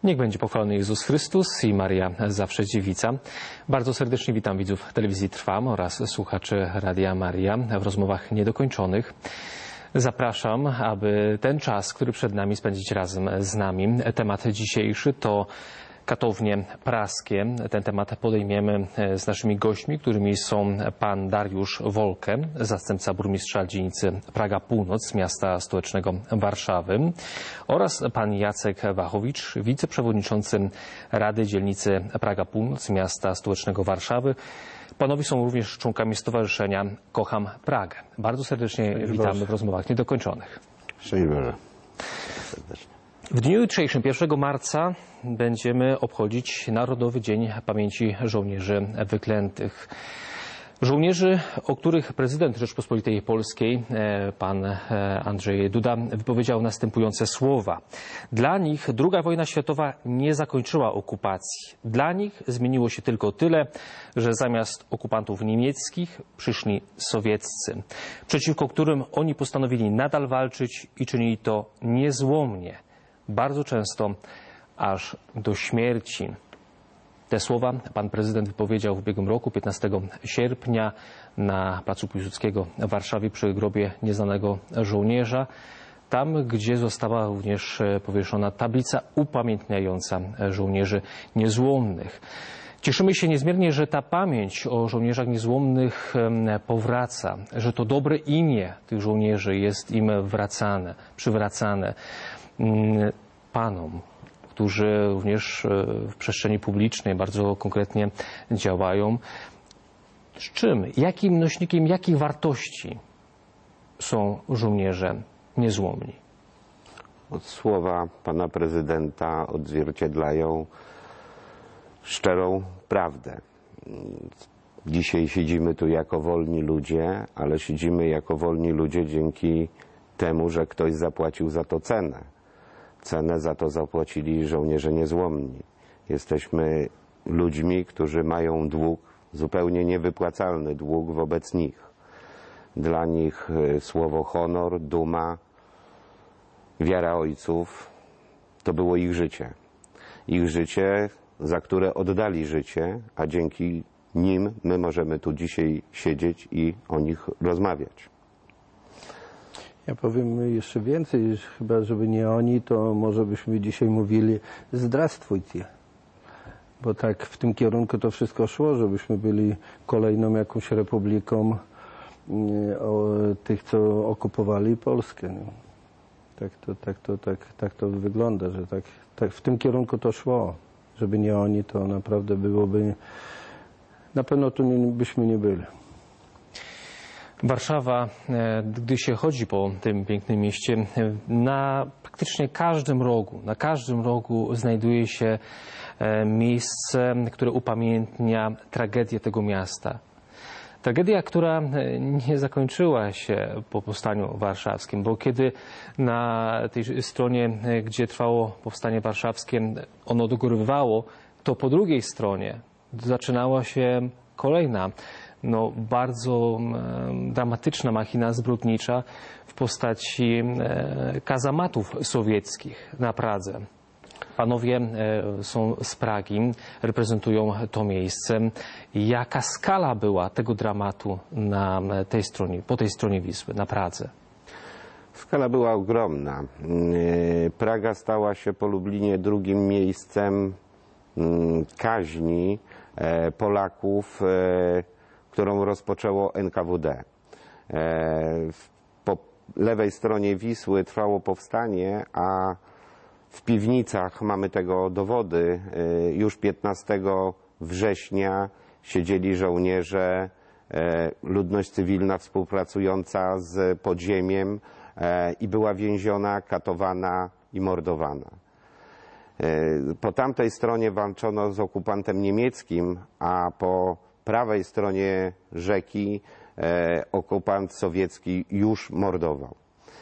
Niech będzie pochwalony Jezus Chrystus i Maria Zawsze Dziewica. Bardzo serdecznie witam widzów telewizji Trwam oraz słuchaczy Radia Maria w rozmowach niedokończonych. Zapraszam, aby ten czas, który przed nami, spędzić razem z nami. Temat dzisiejszy to katownie praskie. Ten temat podejmiemy z naszymi gośćmi, którymi są pan Dariusz Wolke, zastępca burmistrza dzielnicy Praga Północ, miasta stołecznego Warszawy, oraz pan Jacek Wachowicz, wiceprzewodniczący Rady Dzielnicy Praga Północ, miasta stołecznego Warszawy. Panowie są również członkami Stowarzyszenia Kocham Pragę. Bardzo serdecznie witamy w rozmowach niedokończonych. Szczęść Boże. W dniu jutrzejszym, 1 marca, będziemy obchodzić Narodowy Dzień Pamięci Żołnierzy Wyklętych. Żołnierzy, o których prezydent Rzeczypospolitej Polskiej, pan Andrzej Duda, wypowiedział następujące słowa. Dla nich II wojna światowa nie zakończyła okupacji. Dla nich zmieniło się tylko tyle, że zamiast okupantów niemieckich przyszli sowieccy, przeciwko którym oni postanowili nadal walczyć i czynili to niezłomnie, bardzo często aż do śmierci. Te słowa pan prezydent wypowiedział w ubiegłym roku, 15 sierpnia, na placu Piłsudskiego w Warszawie przy grobie nieznanego żołnierza, tam gdzie została również powieszona tablica upamiętniająca żołnierzy niezłomnych. Cieszymy się niezmiernie, że ta pamięć o żołnierzach niezłomnych powraca, że to dobre imię tych żołnierzy jest im przywracane. Panom, którzy również w przestrzeni publicznej bardzo konkretnie działają. Z czym, jakim nośnikiem, jakich wartości są żołnierze niezłomni? Słowa pana prezydenta odzwierciedlają szczerą prawdę. Dzisiaj siedzimy tu jako wolni ludzie, ale siedzimy jako wolni ludzie dzięki temu, że ktoś zapłacił za to cenę. Cenę za to zapłacili żołnierze niezłomni. Jesteśmy ludźmi, którzy mają dług, zupełnie niewypłacalny dług wobec nich. Dla nich słowo honor, duma, wiara ojców to było ich życie. Ich życie, za które oddali życie, a dzięki nim my możemy tu dzisiaj siedzieć i o nich rozmawiać. Ja powiem jeszcze więcej, chyba żeby nie oni, to może byśmy dzisiaj mówili zdrastwujcie. Bo tak w tym kierunku to wszystko szło, żebyśmy byli kolejną jakąś republiką tych, co okupowali Polskę. No. Tak to wygląda, że tak w tym kierunku to szło. Żeby nie oni, to naprawdę byłoby, na pewno tu byśmy nie byli. Warszawa, gdy się chodzi po tym pięknym mieście, na praktycznie na każdym rogu znajduje się miejsce, które upamiętnia tragedię tego miasta. Tragedia, która nie zakończyła się po powstaniu warszawskim, bo kiedy na tej stronie, gdzie trwało powstanie warszawskie, ono dogorywało, to po drugiej stronie zaczynała się kolejna bardzo dramatyczna machina zbrodnicza w postaci kazamatów sowieckich na Pradze. Panowie są z Pragi, reprezentują to miejsce. Jaka skala była tego dramatu na tej stronie, po tej stronie Wisły, na Pradze? Skala była ogromna. Praga stała się po Lublinie drugim miejscem kaźni Polaków, którą rozpoczęło NKWD. Po lewej stronie Wisły trwało powstanie, a w Piwnicach, mamy tego dowody, już 15 września siedzieli żołnierze, ludność cywilna współpracująca z podziemiem i była więziona, katowana i mordowana. Po tamtej stronie walczono z okupantem niemieckim, a po prawej stronie rzeki okupant sowiecki już mordował.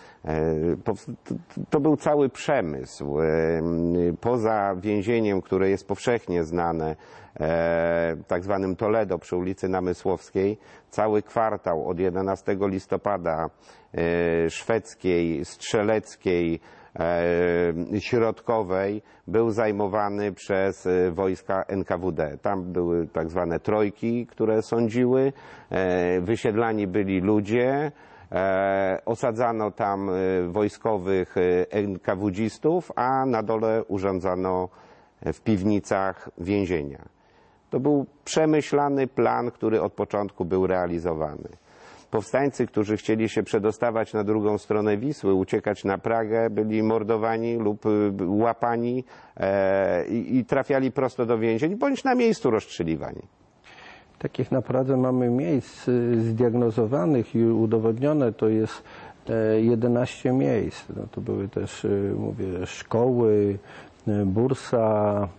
To był cały przemysł. Poza więzieniem, które jest powszechnie znane, tak zwanym Toledo przy ulicy Namysłowskiej, cały kwartał od 11 listopada Szwedzkiej, Strzeleckiej, środkowej był zajmowany przez wojska NKWD. Tam były tak zwane trojki, które sądziły, wysiedlani byli ludzie, osadzano tam wojskowych NKWD-istów, a na dole urządzano w piwnicach więzienia. To był przemyślany plan, który od początku był realizowany. Powstańcy, którzy chcieli się przedostawać na drugą stronę Wisły, uciekać na Pragę, byli mordowani lub łapani i trafiali prosto do więzień, bądź na miejscu rozstrzeliwani. Takich na Pradze mamy miejsc zdiagnozowanych i udowodnione, to jest 11 miejsc. No to były też, mówię, szkoły, bursa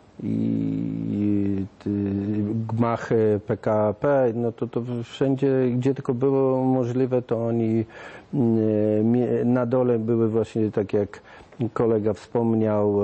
i gmachy PKP, no to wszędzie, gdzie tylko było możliwe, to oni na dole były właśnie, tak jak kolega wspomniał,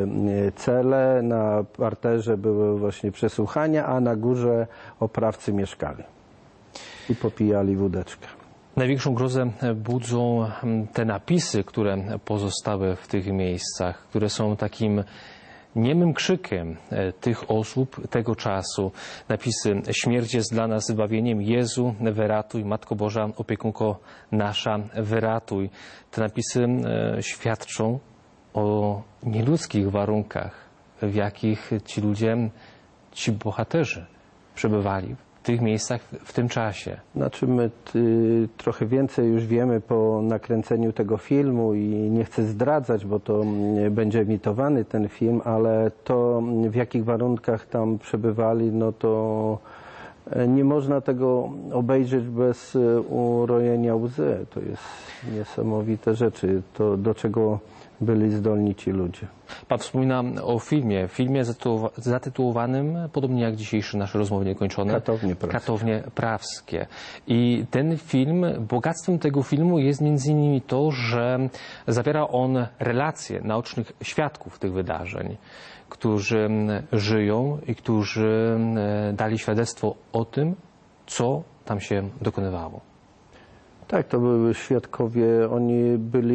cele, na parterze były właśnie przesłuchania, a na górze oprawcy mieszkali i popijali wódeczkę. Największą grozę budzą te napisy, które pozostały w tych miejscach, które są takim niemym krzykiem tych osób tego czasu. Napisy: śmierć jest dla nas zbawieniem, Jezu, wyratuj, Matko Boża, opiekunko nasza, wyratuj. Te napisy świadczą o nieludzkich warunkach, w jakich ci ludzie, ci bohaterzy przebywali w tych miejscach w tym czasie. Znaczy my trochę więcej już wiemy po nakręceniu tego filmu i nie chcę zdradzać, bo to będzie emitowany ten film, ale to, w jakich warunkach tam przebywali, no to nie można tego obejrzeć bez urojenia łzy. To jest niesamowite rzeczy, to do czego byli zdolni ci ludzie. Pan wspomina o filmie zatytułowanym, podobnie jak dzisiejsze nasze rozmowy niekończone, Katownie Prawskie. I ten film, bogactwem tego filmu jest między innymi to, że zawiera on relacje naocznych świadków tych wydarzeń, którzy żyją i którzy dali świadectwo o tym, co tam się dokonywało. Tak, to były świadkowie, oni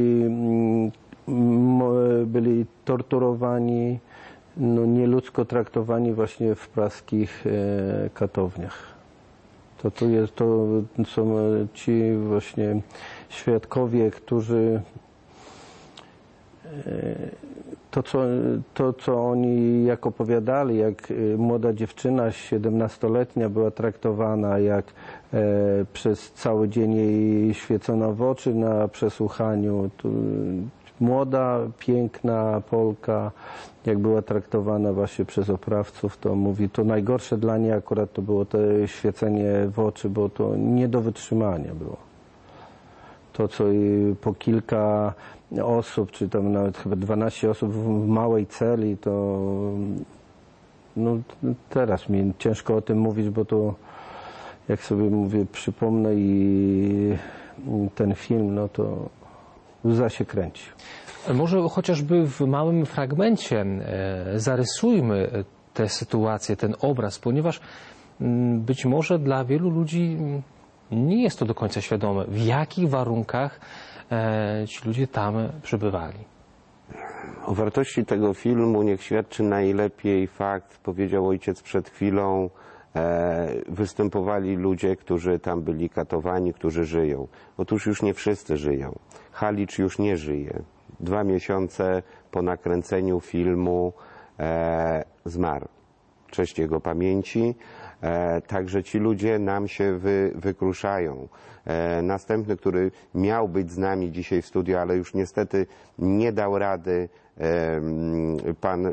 byli torturowani, no, nieludzko traktowani właśnie w praskich katowniach. To są ci właśnie świadkowie, którzy to, co oni jak opowiadali, jak młoda dziewczyna 17-letnia była traktowana, jak przez cały dzień jej świecono w oczy na przesłuchaniu. Młoda, piękna Polka, jak była traktowana właśnie przez oprawców, to mówi, to najgorsze dla niej akurat to było to świecenie w oczy, bo to nie do wytrzymania było. To, co po kilka osób, czy tam nawet chyba 12 osób w małej celi, to no, teraz mi ciężko o tym mówić, bo to, jak sobie mówię, przypomnę i ten film, no to łza się kręci. Może chociażby w małym fragmencie zarysujmy tę sytuację, ten obraz, ponieważ być może dla wielu ludzi nie jest to do końca świadome, w jakich warunkach ci ludzie tam przebywali. O wartości tego filmu niech świadczy najlepiej fakt, powiedział ojciec przed chwilą, występowali ludzie, którzy tam byli katowani, którzy żyją. Otóż już nie wszyscy żyją. Halicz już nie żyje. 2 miesiące po nakręceniu filmu zmarł. Cześć jego pamięci. Także ci ludzie nam się wykruszają. Następny, który miał być z nami dzisiaj w studiu, ale już niestety nie dał rady, pan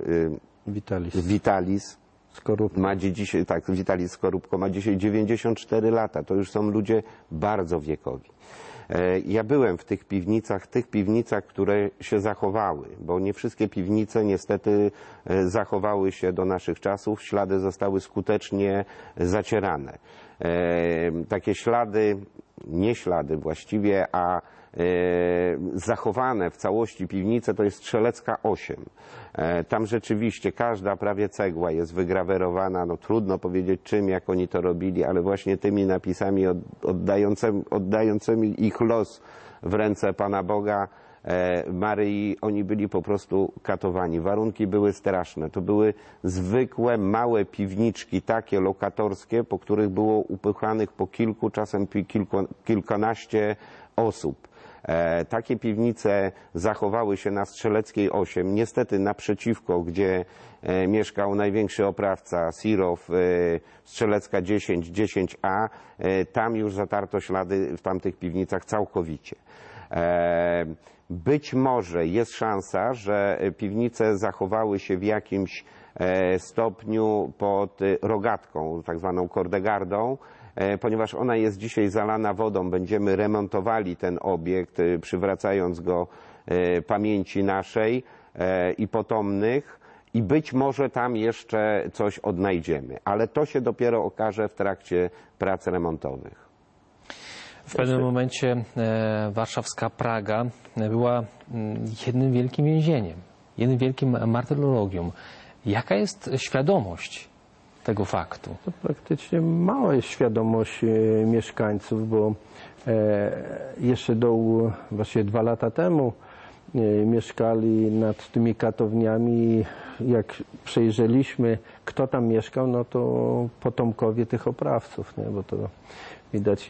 Witalis Skorupko. ma dzisiaj, tak, Witalis Skorupko ma dzisiaj 94 lata. To już są ludzie bardzo wiekowi. Ja byłem w tych piwnicach, które się zachowały, bo nie wszystkie piwnice niestety zachowały się do naszych czasów. Ślady zostały skutecznie zacierane. Takie ślady, nie ślady właściwie, a zachowane w całości piwnice to jest Strzelecka 8. Tam rzeczywiście każda prawie cegła jest wygrawerowana, no trudno powiedzieć czym, jak oni to robili, ale właśnie tymi napisami oddającymi ich los w ręce Pana Boga, Maryi, oni byli po prostu katowani. Warunki były straszne. To były zwykłe, małe piwniczki, takie lokatorskie, po których było upychanych po kilku, czasem kilkanaście osób. Takie piwnice zachowały się na Strzeleckiej 8, niestety naprzeciwko, gdzie mieszkał największy oprawca Sirow, Strzelecka 10, 10A, tam już zatarto ślady w tamtych piwnicach całkowicie. Być może jest szansa, że piwnice zachowały się w jakimś stopniu pod Rogatką, tak zwaną Kordegardą, ponieważ ona jest dzisiaj zalana wodą. Będziemy remontowali ten obiekt, przywracając go pamięci naszej i potomnych, i być może tam jeszcze coś odnajdziemy, ale to się dopiero okaże w trakcie prac remontowych. W pewnym momencie warszawska Praga była jednym wielkim więzieniem, jednym wielkim martyrologium. Jaka jest świadomość tego faktu? To praktycznie mała jest świadomość mieszkańców, bo jeszcze właśnie 2 lata temu mieszkali nad tymi katowniami. Jak przejrzeliśmy, kto tam mieszkał, no to potomkowie tych oprawców, nie? Bo to widać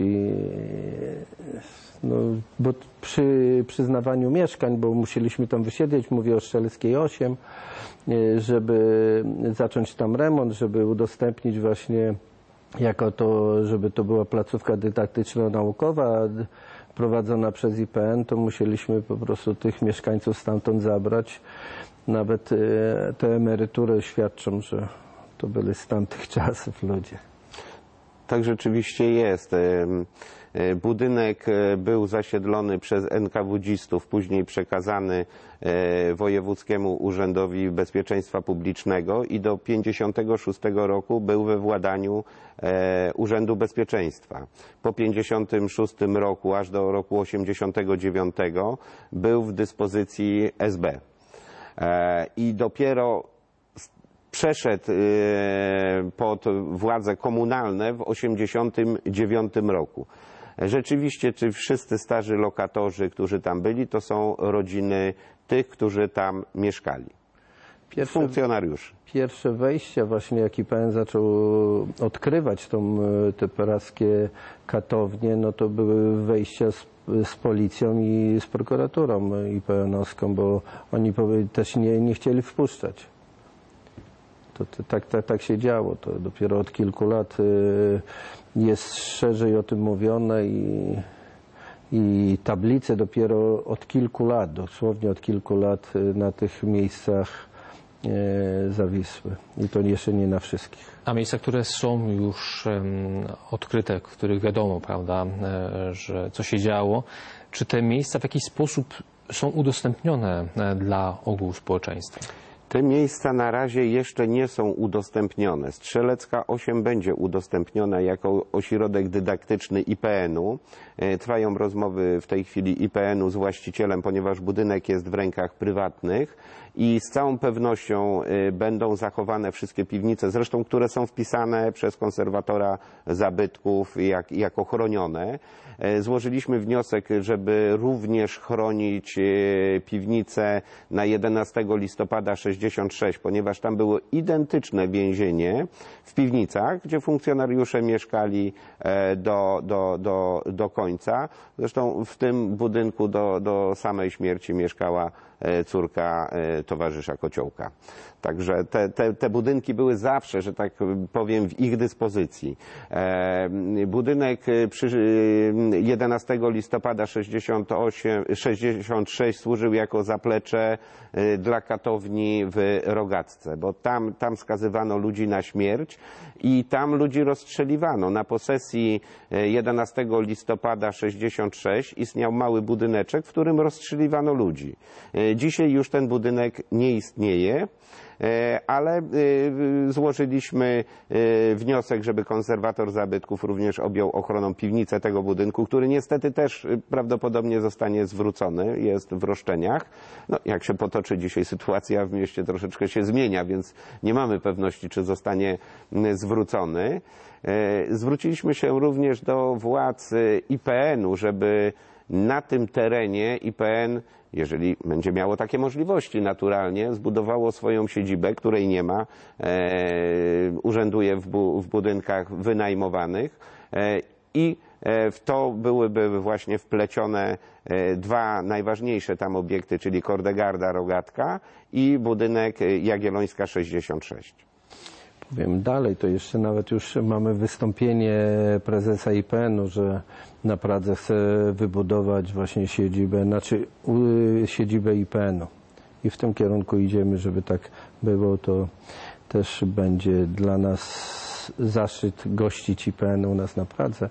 bo przy przyznawaniu mieszkań, bo musieliśmy tam wysiedzieć, mówię o Strzeleckiej 8, żeby zacząć tam remont, żeby udostępnić właśnie żeby to była placówka dydaktyczno-naukowa prowadzona przez IPN, to musieliśmy po prostu tych mieszkańców stamtąd zabrać. Nawet te emerytury świadczą, że to byli z tamtych czasów ludzie. Tak rzeczywiście jest. Budynek był zasiedlony przez NKWD-zistów, później przekazany Wojewódzkiemu Urzędowi Bezpieczeństwa Publicznego i do 1956 roku był we władaniu Urzędu Bezpieczeństwa. Po 1956 roku, aż do roku 1989 był w dyspozycji SB. I dopiero przeszedł pod władze komunalne w 1989 roku. Rzeczywiście, czy wszyscy starzy lokatorzy, którzy tam byli, to są rodziny tych, którzy tam mieszkali. Funkcjonariuszy. Pierwsze wejścia właśnie, jak IPN zaczął odkrywać te praskie katownie, no to były wejścia z policją i z prokuraturą IPN-owską, bo oni też nie chcieli wpuszczać. Tak się działo. To dopiero od kilku lat jest szerzej o tym mówione i tablice dopiero od kilku lat, dosłownie od kilku lat na tych miejscach zawisły. I to jeszcze nie na wszystkich. A miejsca, które są już odkryte, w których wiadomo, prawda, że co się działo, czy te miejsca w jakiś sposób są udostępnione dla ogółu społeczeństwa? Te miejsca na razie jeszcze nie są udostępnione. Strzelecka 8 będzie udostępniona jako ośrodek dydaktyczny IPN-u. Trwają rozmowy w tej chwili IPN-u z właścicielem, ponieważ budynek jest w rękach prywatnych i z całą pewnością będą zachowane wszystkie piwnice, zresztą które są wpisane przez konserwatora zabytków jako chronione. Złożyliśmy wniosek, żeby również chronić piwnice na 11 listopada 66, ponieważ tam było identyczne więzienie w piwnicach, gdzie funkcjonariusze mieszkali do końca. Zresztą w tym budynku do samej śmierci mieszkała córka towarzysza Kociołka. Także te budynki były zawsze, że tak powiem, w ich dyspozycji. Budynek 11 listopada 66 służył jako zaplecze dla katowni w Rogacce, bo tam skazywano ludzi na śmierć i tam ludzi rozstrzeliwano. Na posesji 11 listopada 66 istniał mały budyneczek, w którym rozstrzeliwano ludzi. Dzisiaj już ten budynek nie istnieje, ale złożyliśmy wniosek, żeby konserwator zabytków również objął ochroną piwnicę tego budynku, który niestety też prawdopodobnie zostanie zwrócony, jest w roszczeniach. No, jak się potoczy dzisiaj sytuacja w mieście, troszeczkę się zmienia, więc nie mamy pewności, czy zostanie zwrócony. Zwróciliśmy się również do władz IPN-u, żeby na tym terenie IPN, jeżeli będzie miało takie możliwości, naturalnie zbudowało swoją siedzibę, której nie ma, urzęduje w budynkach wynajmowanych i w to byłyby właśnie wplecione dwa najważniejsze tam obiekty, czyli Kordegarda Rogatka i budynek Jagiellońska 66. Powiem dalej, to jeszcze nawet już mamy wystąpienie prezesa IPN-u, że na Pradze chce wybudować właśnie siedzibę IPN-u. I w tym kierunku idziemy, żeby tak było. To też będzie dla nas zaszczyt gościć IPN u nas na Pradze.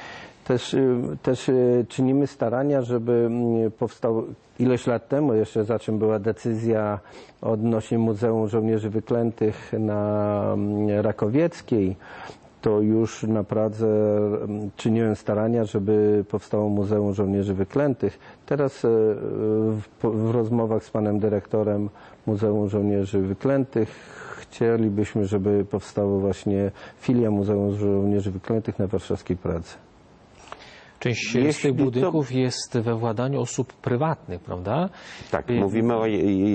Też czynimy starania, żeby powstał ileś lat temu, jeszcze za czym była decyzja odnośnie Muzeum Żołnierzy Wyklętych na Rakowieckiej, to już na Pradze czyniłem starania, żeby powstało Muzeum Żołnierzy Wyklętych. Teraz w rozmowach z panem dyrektorem Muzeum Żołnierzy Wyklętych chcielibyśmy, żeby powstało właśnie filia Muzeum Żołnierzy Wyklętych na warszawskiej Pradze. Część z tych budynków jest we władaniu osób prywatnych, prawda? Tak, mówimy o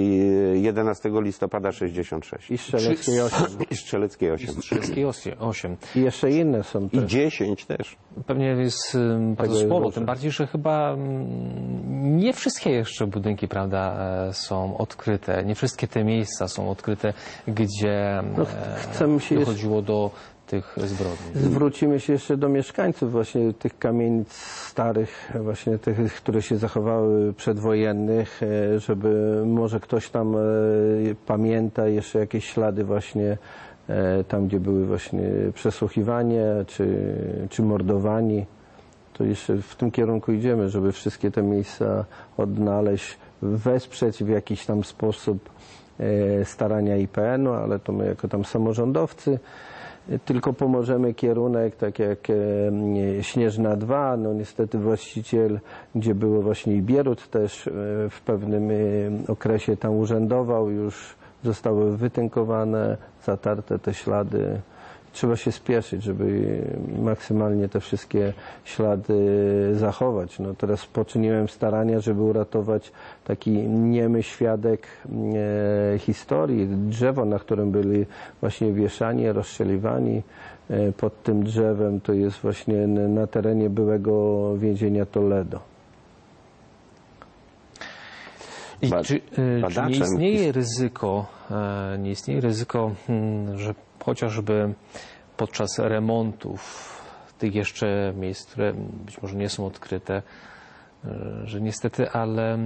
11 listopada 66. I Strzeleckiej 8. I Strzeleckiej 8. Strzeleckiej 8. I jeszcze inne są też. I 10 też. Pewnie jest bardzo sporo, tym bardziej, że chyba nie wszystkie jeszcze budynki, prawda, są odkryte. Nie wszystkie te miejsca są odkryte, gdzie dochodziło do tych zbrodni. Zwrócimy się jeszcze do mieszkańców właśnie tych kamienic starych, właśnie tych, które się zachowały przedwojennych, żeby może ktoś tam pamięta jeszcze jakieś ślady właśnie tam, gdzie były właśnie przesłuchiwanie czy mordowani. To jeszcze w tym kierunku idziemy, żeby wszystkie te miejsca odnaleźć, wesprzeć w jakiś tam sposób starania IPN-u, ale to my jako tam samorządowcy tylko pomożemy kierunek, tak jak Śnieżna 2, no niestety właściciel, gdzie było właśnie i Bierut też w pewnym okresie tam urzędował, już zostały wytynkowane, zatarte te ślady. Trzeba się spieszyć, żeby maksymalnie te wszystkie ślady zachować. No teraz poczyniłem starania, żeby uratować taki niemy świadek historii. Drzewo, na którym byli właśnie wieszani, rozstrzeliwani. Pod tym drzewem to jest właśnie na terenie byłego więzienia Toledo. I czy nie istnieje ryzyko, że chociażby podczas remontów tych jeszcze miejsc, które być może nie są odkryte, że niestety, ale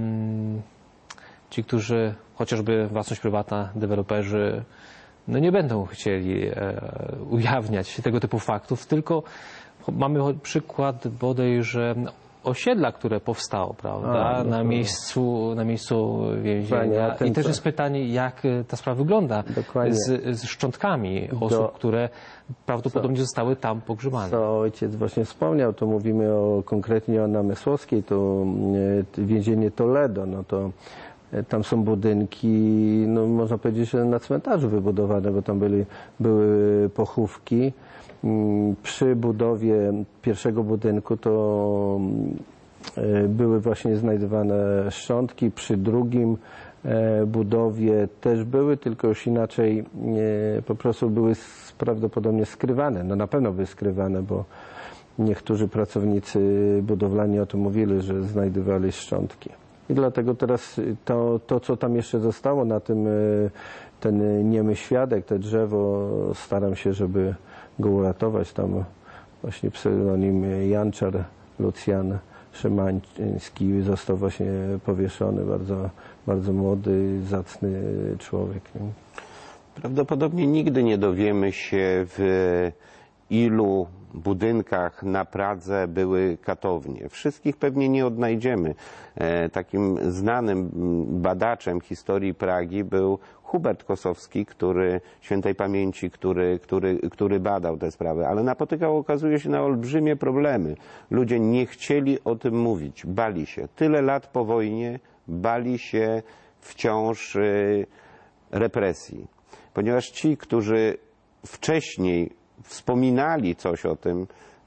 ci, którzy chociażby własność prywatna, deweloperzy, no nie będą chcieli ujawniać tego typu faktów, tylko mamy przykład bodaj, że osiedla, które powstało, prawda, na miejscu więzienia. I też jest pytanie, jak ta sprawa wygląda z szczątkami osób, które prawdopodobnie zostały tam pogrzebane. Co ojciec właśnie wspomniał, to mówimy konkretnie o Namysłowskiej, to więzienie Toledo, no to tam są budynki, no można powiedzieć, że na cmentarzu wybudowane, bo tam były pochówki. Przy budowie pierwszego budynku to były właśnie znajdowane szczątki, przy drugim budowie też były, tylko już inaczej po prostu były prawdopodobnie skrywane. No na pewno były skrywane, bo niektórzy pracownicy budowlani o tym mówili, że znajdowali szczątki. I dlatego teraz to co tam jeszcze zostało na tym, ten niemy świadek, to drzewo, staram się, żeby go uratować. Tam właśnie pseudonim Janczar Lucjan Szymański został właśnie powieszony. Bardzo, bardzo młody, zacny człowiek. Prawdopodobnie nigdy nie dowiemy się, w ilu budynkach na Pradze były katownie. Wszystkich pewnie nie odnajdziemy. Takim znanym badaczem historii Pragi był Hubert Kosowski, świętej pamięci, który badał te sprawy, ale napotykał, okazuje się, na olbrzymie problemy. Ludzie nie chcieli o tym mówić, bali się. Tyle lat po wojnie bali się wciąż represji. Ponieważ ci, którzy wcześniej wspominali coś o tym,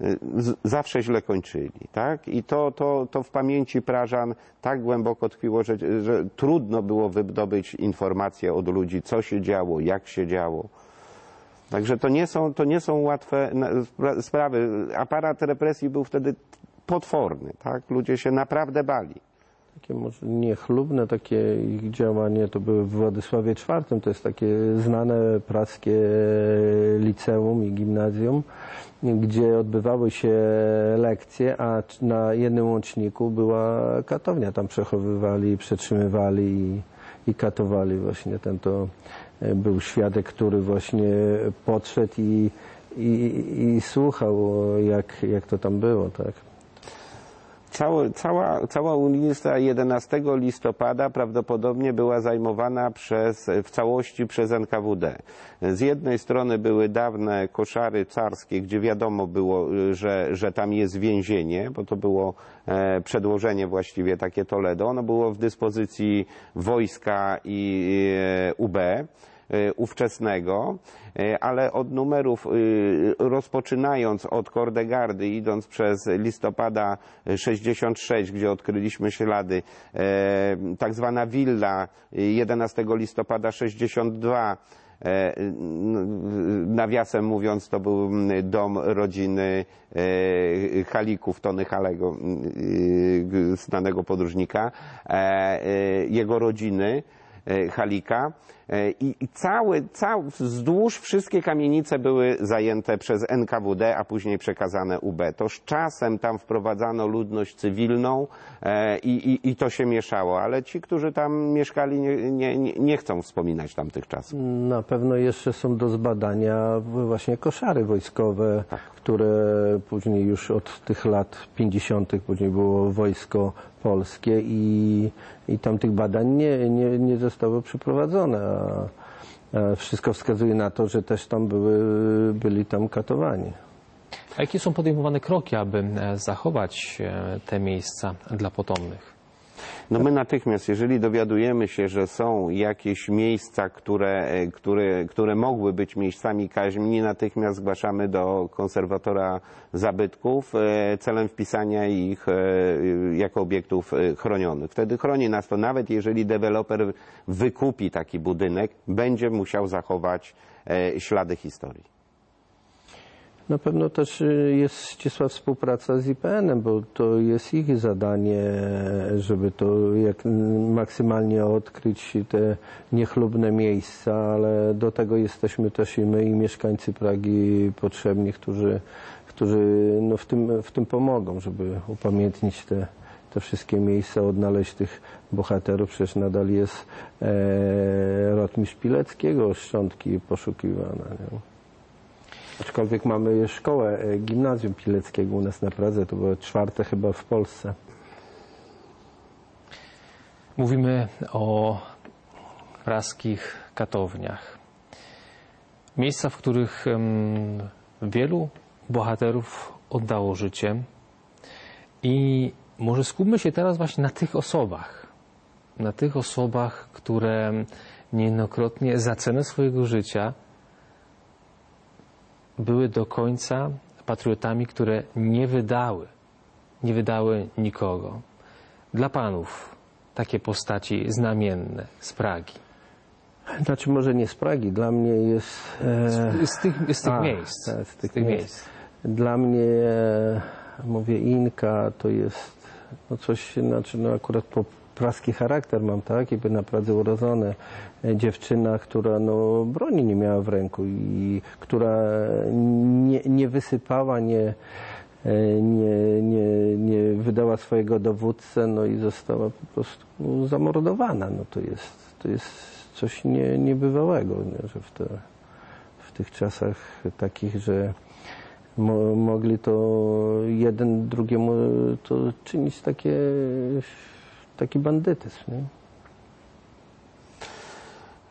zawsze źle kończyli, tak? I to w pamięci Prażan tak głęboko tkwiło, że trudno było wydobyć informacje od ludzi, co się działo, jak się działo. Także to nie są łatwe sprawy. Aparat represji był wtedy potworny, tak? Ludzie się naprawdę bali. Takie może niechlubne takie ich działanie to były w Władysławie IV, to jest takie znane praskie liceum i gimnazjum, gdzie odbywały się lekcje, a na jednym łączniku była katownia. Tam przechowywali, przetrzymywali i katowali. Właśnie ten to był świadek, który właśnie podszedł i słuchał, jak to tam było, tak. Cała ulica 11 listopada prawdopodobnie była zajmowana w całości przez NKWD. Z jednej strony były dawne koszary carskie, gdzie wiadomo było, że tam jest więzienie, bo to było przedłożenie właściwie takie Toledo. Ono było w dyspozycji wojska i UB ówczesnego, ale od numerów, rozpoczynając od Kordegardy, idąc przez listopada 66, gdzie odkryliśmy ślady, tak zwana willa 11 listopada 62, nawiasem mówiąc, to był dom rodziny Halików, Tony Halego, znanego podróżnika, jego rodziny, Halika, i wzdłuż wszystkie kamienice były zajęte przez NKWD, a później przekazane UB. To z czasem tam wprowadzano ludność cywilną i to się mieszało, ale ci, którzy tam mieszkali, nie chcą wspominać tamtych czasów. Na pewno jeszcze są do zbadania właśnie koszary wojskowe, tak, które później już od tych lat 50. później było wojsko polskie i tam tych badań nie zostało przeprowadzone. A wszystko wskazuje na to, że też tam byli tam katowani. A jakie są podejmowane kroki, aby zachować te miejsca dla potomnych? No my natychmiast, jeżeli dowiadujemy się, że są jakieś miejsca, które mogły być miejscami kaźni, natychmiast zgłaszamy do konserwatora zabytków celem wpisania ich jako obiektów chronionych. Wtedy chroni nas to, nawet jeżeli deweloper wykupi taki budynek, będzie musiał zachować ślady historii. Na pewno też jest ścisła współpraca z IPN-em, bo to jest ich zadanie, żeby to jak maksymalnie odkryć te niechlubne miejsca, ale do tego jesteśmy też i my, i mieszkańcy Pragi potrzebni, którzy no w tym pomogą, żeby upamiętnić te wszystkie miejsca, odnaleźć tych bohaterów. Przecież nadal jest rotmistrz Pileckiego, szczątki poszukiwane. Nie? Aczkolwiek mamy szkołę, gimnazjum Pileckiego u nas na Pradze, to było 4. chyba w Polsce. Mówimy o praskich katowniach. Miejsca, w których wielu bohaterów oddało życie. I może skupmy się teraz właśnie na tych osobach. Na tych osobach, które niejednokrotnie za cenę swojego życia były do końca patriotami, które nie wydały nikogo. Dla panów takie postaci znamienne z Pragi. Znaczy może nie z Pragi, dla mnie jest... Z tych miejsc. Dla mnie, mówię, Inka to jest coś, znaczy akurat praski charakter mam, tak? Jakby na Pradze urodzone. Dziewczyna, która broni nie miała w ręku i która nie wysypała, nie wydała swojego dowódcę, i została po prostu zamordowana. To jest coś niebywałego, nie? Że w tych czasach takich, że mogli to jeden drugiemu to czynić taki bandytyzm. Nie?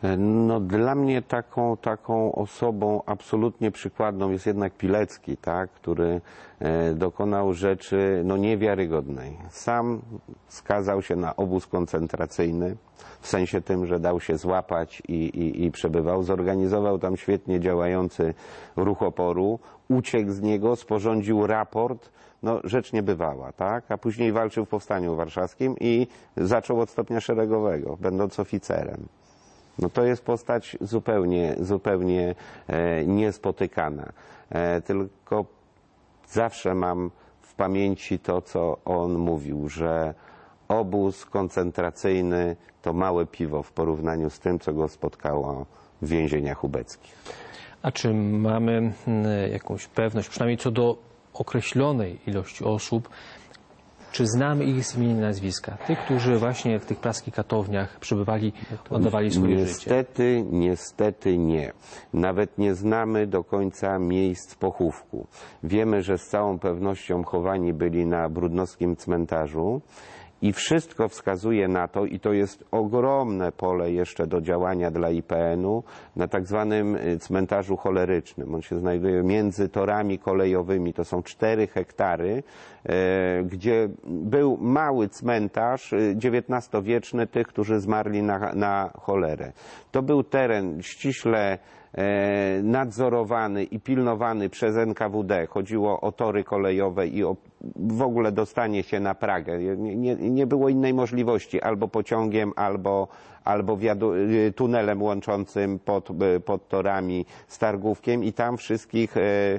No, dla mnie taką osobą absolutnie przykładną jest jednak Pilecki, tak, który dokonał rzeczy niewiarygodnej. Sam skazał się na obóz koncentracyjny, w sensie tym, że dał się złapać i przebywał. Zorganizował tam świetnie działający ruch oporu, uciekł z niego, sporządził raport, rzecz niebywała, tak? A później walczył w Powstaniu Warszawskim i zaczął od stopnia szeregowego, będąc oficerem. No to jest postać zupełnie niespotykana. Tylko zawsze mam w pamięci to, co on mówił, że obóz koncentracyjny to małe piwo w porównaniu z tym, co go spotkało w więzieniach ubeckich. A czy mamy jakąś pewność, przynajmniej co do określonej ilości osób, czy znamy ich z imienia i nazwiska? Tych, którzy właśnie w tych praskich katowniach przebywali, oddawali swoje życie. Niestety nie. Nawet nie znamy do końca miejsc pochówku. Wiemy, że z całą pewnością chowani byli na Brudnowskim cmentarzu. I wszystko wskazuje na to, i to jest ogromne pole jeszcze do działania dla IPN-u, na tak zwanym cmentarzu cholerycznym. On się znajduje między torami kolejowymi, to są 4 hektary, gdzie był mały cmentarz XIX-wieczny tych, którzy zmarli na cholerę. To był teren ściśle nadzorowany i pilnowany przez NKWD. Chodziło o tory kolejowe i o w ogóle dostanie się na Pragę. Nie było innej możliwości, albo pociągiem, albo tunelem łączącym pod torami z Targówkiem i tam wszystkich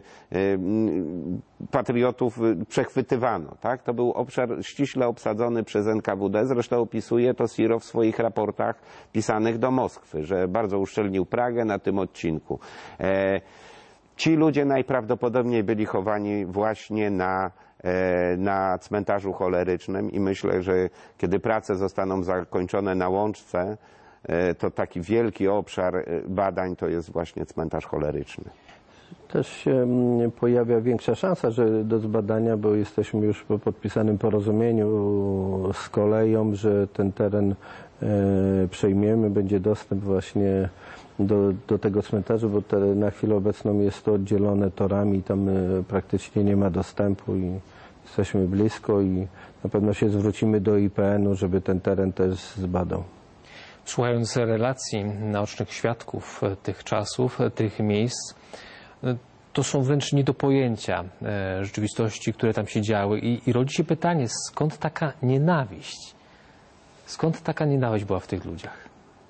patriotów przechwytywano. Tak? To był obszar ściśle obsadzony przez NKWD. Zresztą opisuje to Siro w swoich raportach pisanych do Moskwy, że bardzo uszczelnił Pragę na tym odcinku. Ci ludzie najprawdopodobniej byli chowani właśnie na cmentarzu cholerycznym i myślę, że kiedy prace zostaną zakończone na Łączce, to taki wielki obszar badań to jest właśnie cmentarz choleryczny. Też się pojawia większa szansa, że do zbadania, bo jesteśmy już po podpisanym porozumieniu z koleją, że ten teren przejmiemy, będzie dostęp właśnie do tego cmentarza, bo na chwilę obecną jest to oddzielone torami, tam praktycznie nie ma dostępu i jesteśmy blisko i na pewno się zwrócimy do IPN-u, żeby ten teren też zbadał. Słuchając relacji naocznych świadków tych czasów, tych miejsc, to są wręcz nie do pojęcia rzeczywistości, które tam się działy i rodzi się pytanie, skąd taka nienawiść? Skąd taka nienawiść była w tych ludziach?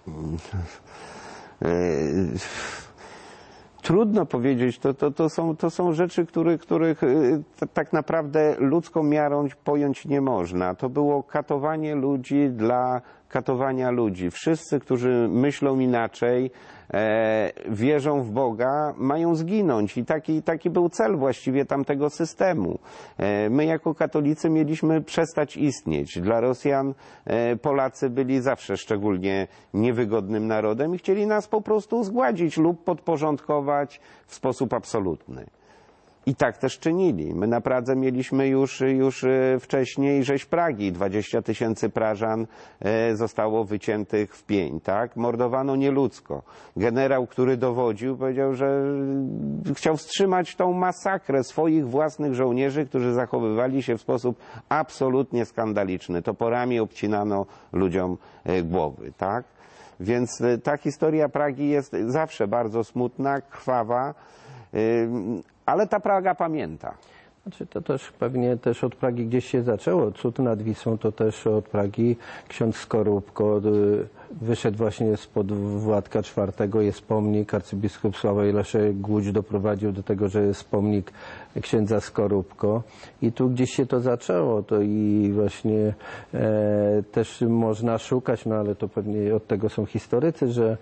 Trudno powiedzieć, to są rzeczy, których tak naprawdę ludzką miarą pojąć nie można. To było katowanie ludzi dla katowania ludzi. Wszyscy, którzy myślą inaczej, wierzą w Boga, mają zginąć i taki był cel właściwie tamtego systemu. My jako katolicy mieliśmy przestać istnieć. Dla Rosjan Polacy byli zawsze szczególnie niewygodnym narodem i chcieli nas po prostu zgładzić lub podporządkować w sposób absolutny. I tak też czynili. My na Pradze mieliśmy już wcześniej rzeź Pragi. 20 000 Prażan zostało wyciętych w pień. Tak? Mordowano nieludzko. Generał, który dowodził, powiedział, że chciał wstrzymać tą masakrę swoich własnych żołnierzy, którzy zachowywali się w sposób absolutnie skandaliczny. Toporami obcinano ludziom głowy. Tak? Więc ta historia Pragi jest zawsze bardzo smutna, krwawa. Ale ta Praga pamięta. Znaczy to też pewnie też od Pragi gdzieś się zaczęło. Cud nad Wisłą to też od Pragi. Ksiądz Skorupko wyszedł właśnie spod Władka IV. Jest pomnik. Arcybiskup Sławoj Leszek Głódź doprowadził do tego, że jest pomnik księdza Skorupko. I tu gdzieś się to zaczęło. To i właśnie też można szukać, no ale to pewnie od tego są historycy, że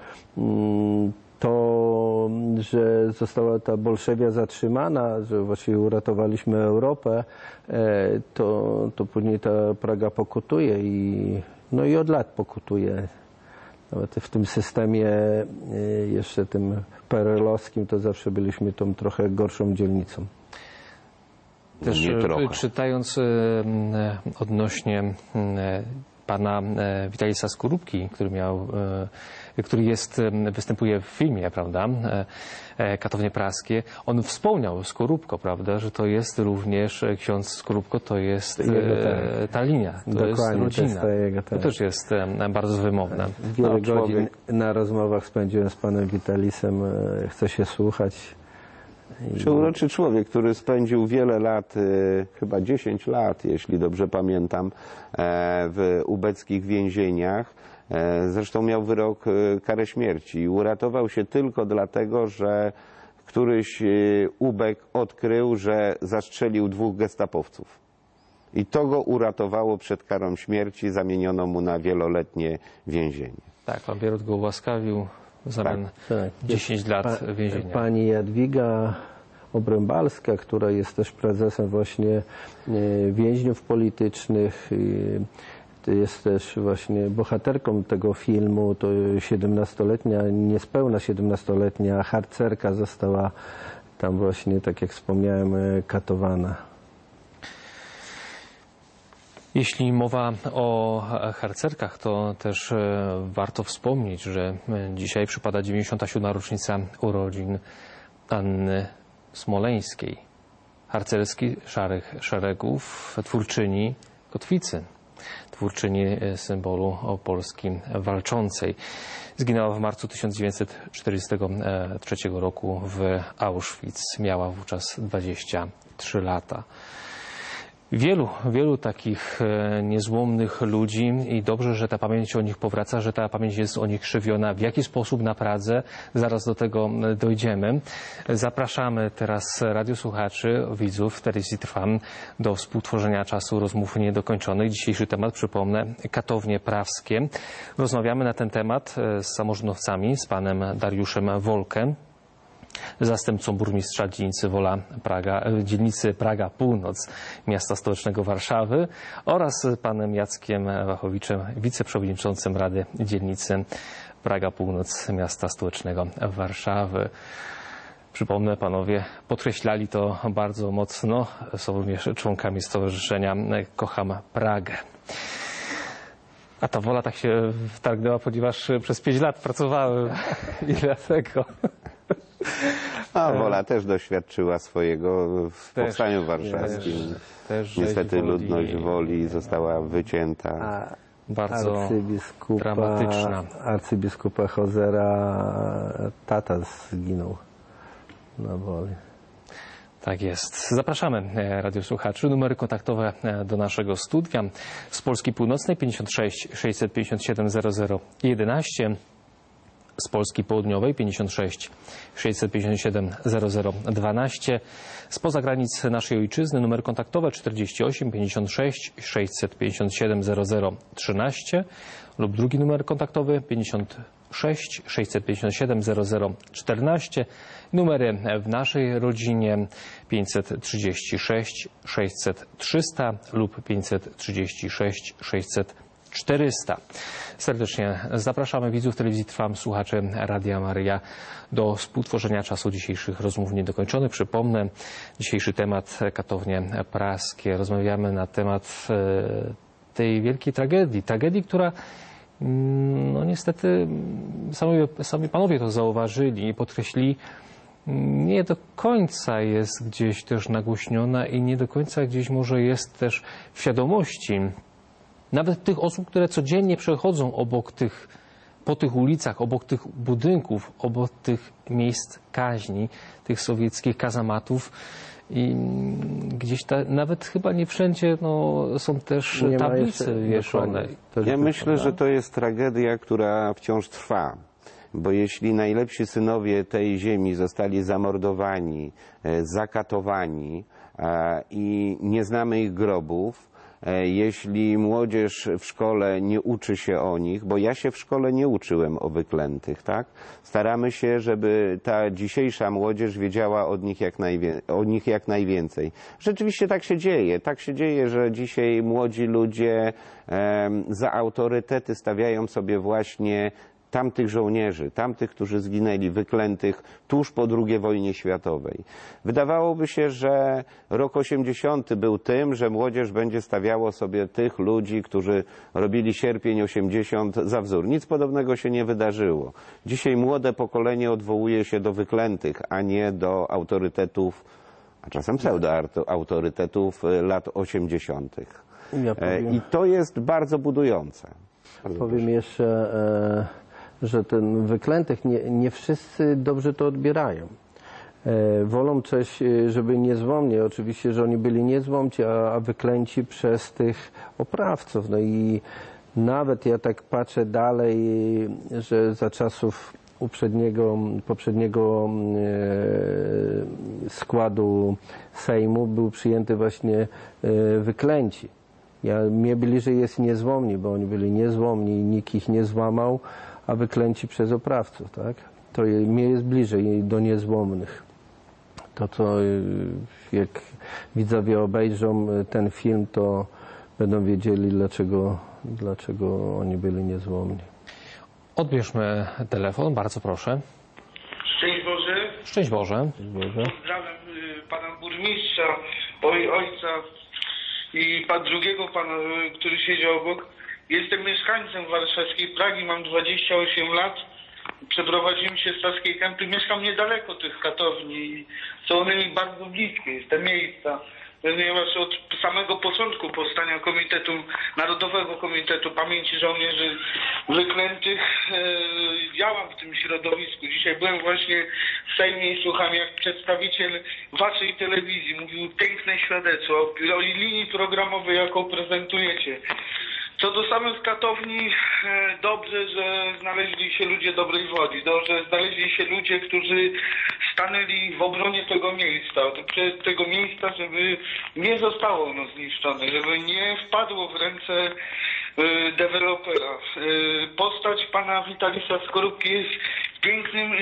że została ta Bolszewia zatrzymana, że właściwie uratowaliśmy Europę, to później ta Praga pokutuje i od lat pokutuje. Nawet w tym systemie jeszcze tym PRL-owskim to zawsze byliśmy tą trochę gorszą dzielnicą. Też czytając odnośnie pana Witalisa Skorupki, który występuje w filmie, prawda, Katownie Praskie. On wspomniał Skorupko, prawda, że to jest również ksiądz Skorupko, to jest ta linia, to jest rodzina. To też jest bardzo wymowne. Wiele godzin na rozmowach spędziłem z panem Witalisem, chcę się słuchać. Przeuroczy człowiek, który spędził wiele lat, chyba 10 lat, jeśli dobrze pamiętam, w ubeckich więzieniach. Zresztą miał wyrok, karę śmierci i uratował się tylko dlatego, że któryś ubek odkrył, że zastrzelił 2 gestapowców. I to go uratowało przed karą śmierci, zamieniono mu na wieloletnie więzienie. Tak, pan Bierut go ułaskawił w zamian 10 lat więzienia. Pani Jadwiga Obrębalska, która jest też prezesem właśnie więźniów politycznych, jest też właśnie bohaterką tego filmu. To 17-letnia, niespełna 17-letnia harcerka została tam właśnie, tak jak wspomniałem, katowana. Jeśli mowa o harcerkach, to też warto wspomnieć, że dzisiaj przypada 97. rocznica urodzin Anny Smoleńskiej, harcerskiej Szarych Szeregów, twórczyni kotwicy, twórczyni symbolu Polski walczącej. Zginęła w marcu 1943 roku w Auschwitz. Miała wówczas 23 lata. Wielu takich niezłomnych ludzi i dobrze, że ta pamięć o nich powraca, że ta pamięć jest o nich krzywiona. W jaki sposób na Pradze? Zaraz do tego dojdziemy. Zapraszamy teraz radiosłuchaczy, widzów Telewizji Trwam do współtworzenia czasu rozmów niedokończonych. Dzisiejszy temat, przypomnę, Katownie Praskie. Rozmawiamy na ten temat z samorządowcami, z panem Dariuszem Wolkę, zastępcą burmistrza dzielnicy Praga Północ miasta stołecznego Warszawy, oraz panem Jackiem Wachowiczem, wiceprzewodniczącym Rady Dzielnicy Praga Północ miasta stołecznego Warszawy. Przypomnę, panowie podkreślali to bardzo mocno, są również członkami stowarzyszenia Kocham Pragę. A ta wola tak się wtargnęła, ponieważ przez 5 lat pracowałem i dlatego... A Wola też doświadczyła swojego w Powstaniu Warszawskim. Niestety ludność Woli została wycięta. Bardzo dramatyczna. Arcybiskupa Hozera tata zginął na Woli. Tak jest. Zapraszamy radiosłuchaczy. Numery kontaktowe do naszego studia z Polski Północnej 56 657 0011, z Polski Południowej 56 657 0012, spoza granic naszej ojczyzny numer kontaktowe 48 56 657 0013 lub drugi numer kontaktowy 56 657 0014. Numery w naszej rodzinie 536 600 300 lub 536 600 400. Serdecznie zapraszamy widzów Telewizji Trwam, słuchaczy Radia Maryja do współtworzenia czasu dzisiejszych rozmów niedokończonych. Przypomnę, dzisiejszy temat Katownie Praskie. Rozmawiamy na temat tej wielkiej tragedii, która no niestety sami panowie to zauważyli i podkreślili, nie do końca jest gdzieś też nagłośniona i nie do końca gdzieś może jest też w świadomości nawet tych osób, które codziennie przechodzą po tych ulicach, obok tych budynków, obok tych miejsc kaźni, tych sowieckich kazamatów. I gdzieś nawet chyba nie wszędzie są też tablice wieszone. Ja myślę, że to jest tragedia, która wciąż trwa. Bo jeśli najlepsi synowie tej ziemi zostali zamordowani, zakatowani i nie znamy ich grobów, jeśli młodzież w szkole nie uczy się o nich, bo ja się w szkole nie uczyłem o wyklętych, tak? Staramy się, żeby ta dzisiejsza młodzież wiedziała o nich jak najwięcej. Rzeczywiście tak się dzieje. Tak się dzieje, że dzisiaj młodzi ludzie za autorytety stawiają sobie właśnie tamtych żołnierzy, tamtych, którzy zginęli, wyklętych tuż po II wojnie światowej. Wydawałoby się, że rok 80 był tym, że młodzież będzie stawiało sobie tych ludzi, którzy robili sierpień 80 za wzór. Nic podobnego się nie wydarzyło. Dzisiaj młode pokolenie odwołuje się do wyklętych, a nie do autorytetów, a czasem pseudoautorytetów lat 80. I to jest bardzo budujące. Powiem jeszcze, że ten wyklętych nie wszyscy dobrze to odbierają. Wolą coś, żeby niezłomni. Oczywiście, że oni byli niezłomci, a wyklęci przez tych oprawców. No i nawet ja tak patrzę dalej, że za czasów poprzedniego składu Sejmu był przyjęty właśnie wyklęci. Mnie bliżej jest niezłomni, bo oni byli niezłomni i nikt ich nie złamał, a wyklęci przez oprawców, tak? To mnie jest bliżej do niezłomnych. To, co jak widzowie obejrzą ten film, to będą wiedzieli, dlaczego oni byli niezłomni. Odbierzmy telefon, bardzo proszę. Szczęść Boże. Szczęść Boże. Pozdrawiam pana burmistrza, ojca i drugiego pana, który siedzi obok. Jestem mieszkańcem warszawskiej Pragi, mam 28 lat. Przeprowadziłem się z Saskiej Kępy. Mieszkam niedaleko tych katowni. Są one mi bardzo bliskie, jest te miejsca. Ponieważ od samego początku powstania Narodowego Komitetu Pamięci Żołnierzy Wyklętych działam w tym środowisku. Dzisiaj byłem właśnie w Sejmie i słucham, jak przedstawiciel waszej telewizji mówił piękne świadectwo o linii programowej, jaką prezentujecie. Co do samych katowni, dobrze, że znaleźli się ludzie dobrej woli, że znaleźli się ludzie, którzy stanęli w obronie tego miejsca, żeby nie zostało ono zniszczone, żeby nie wpadło w ręce dewelopera. Postać pana Witalisa Skorupki jest pięknym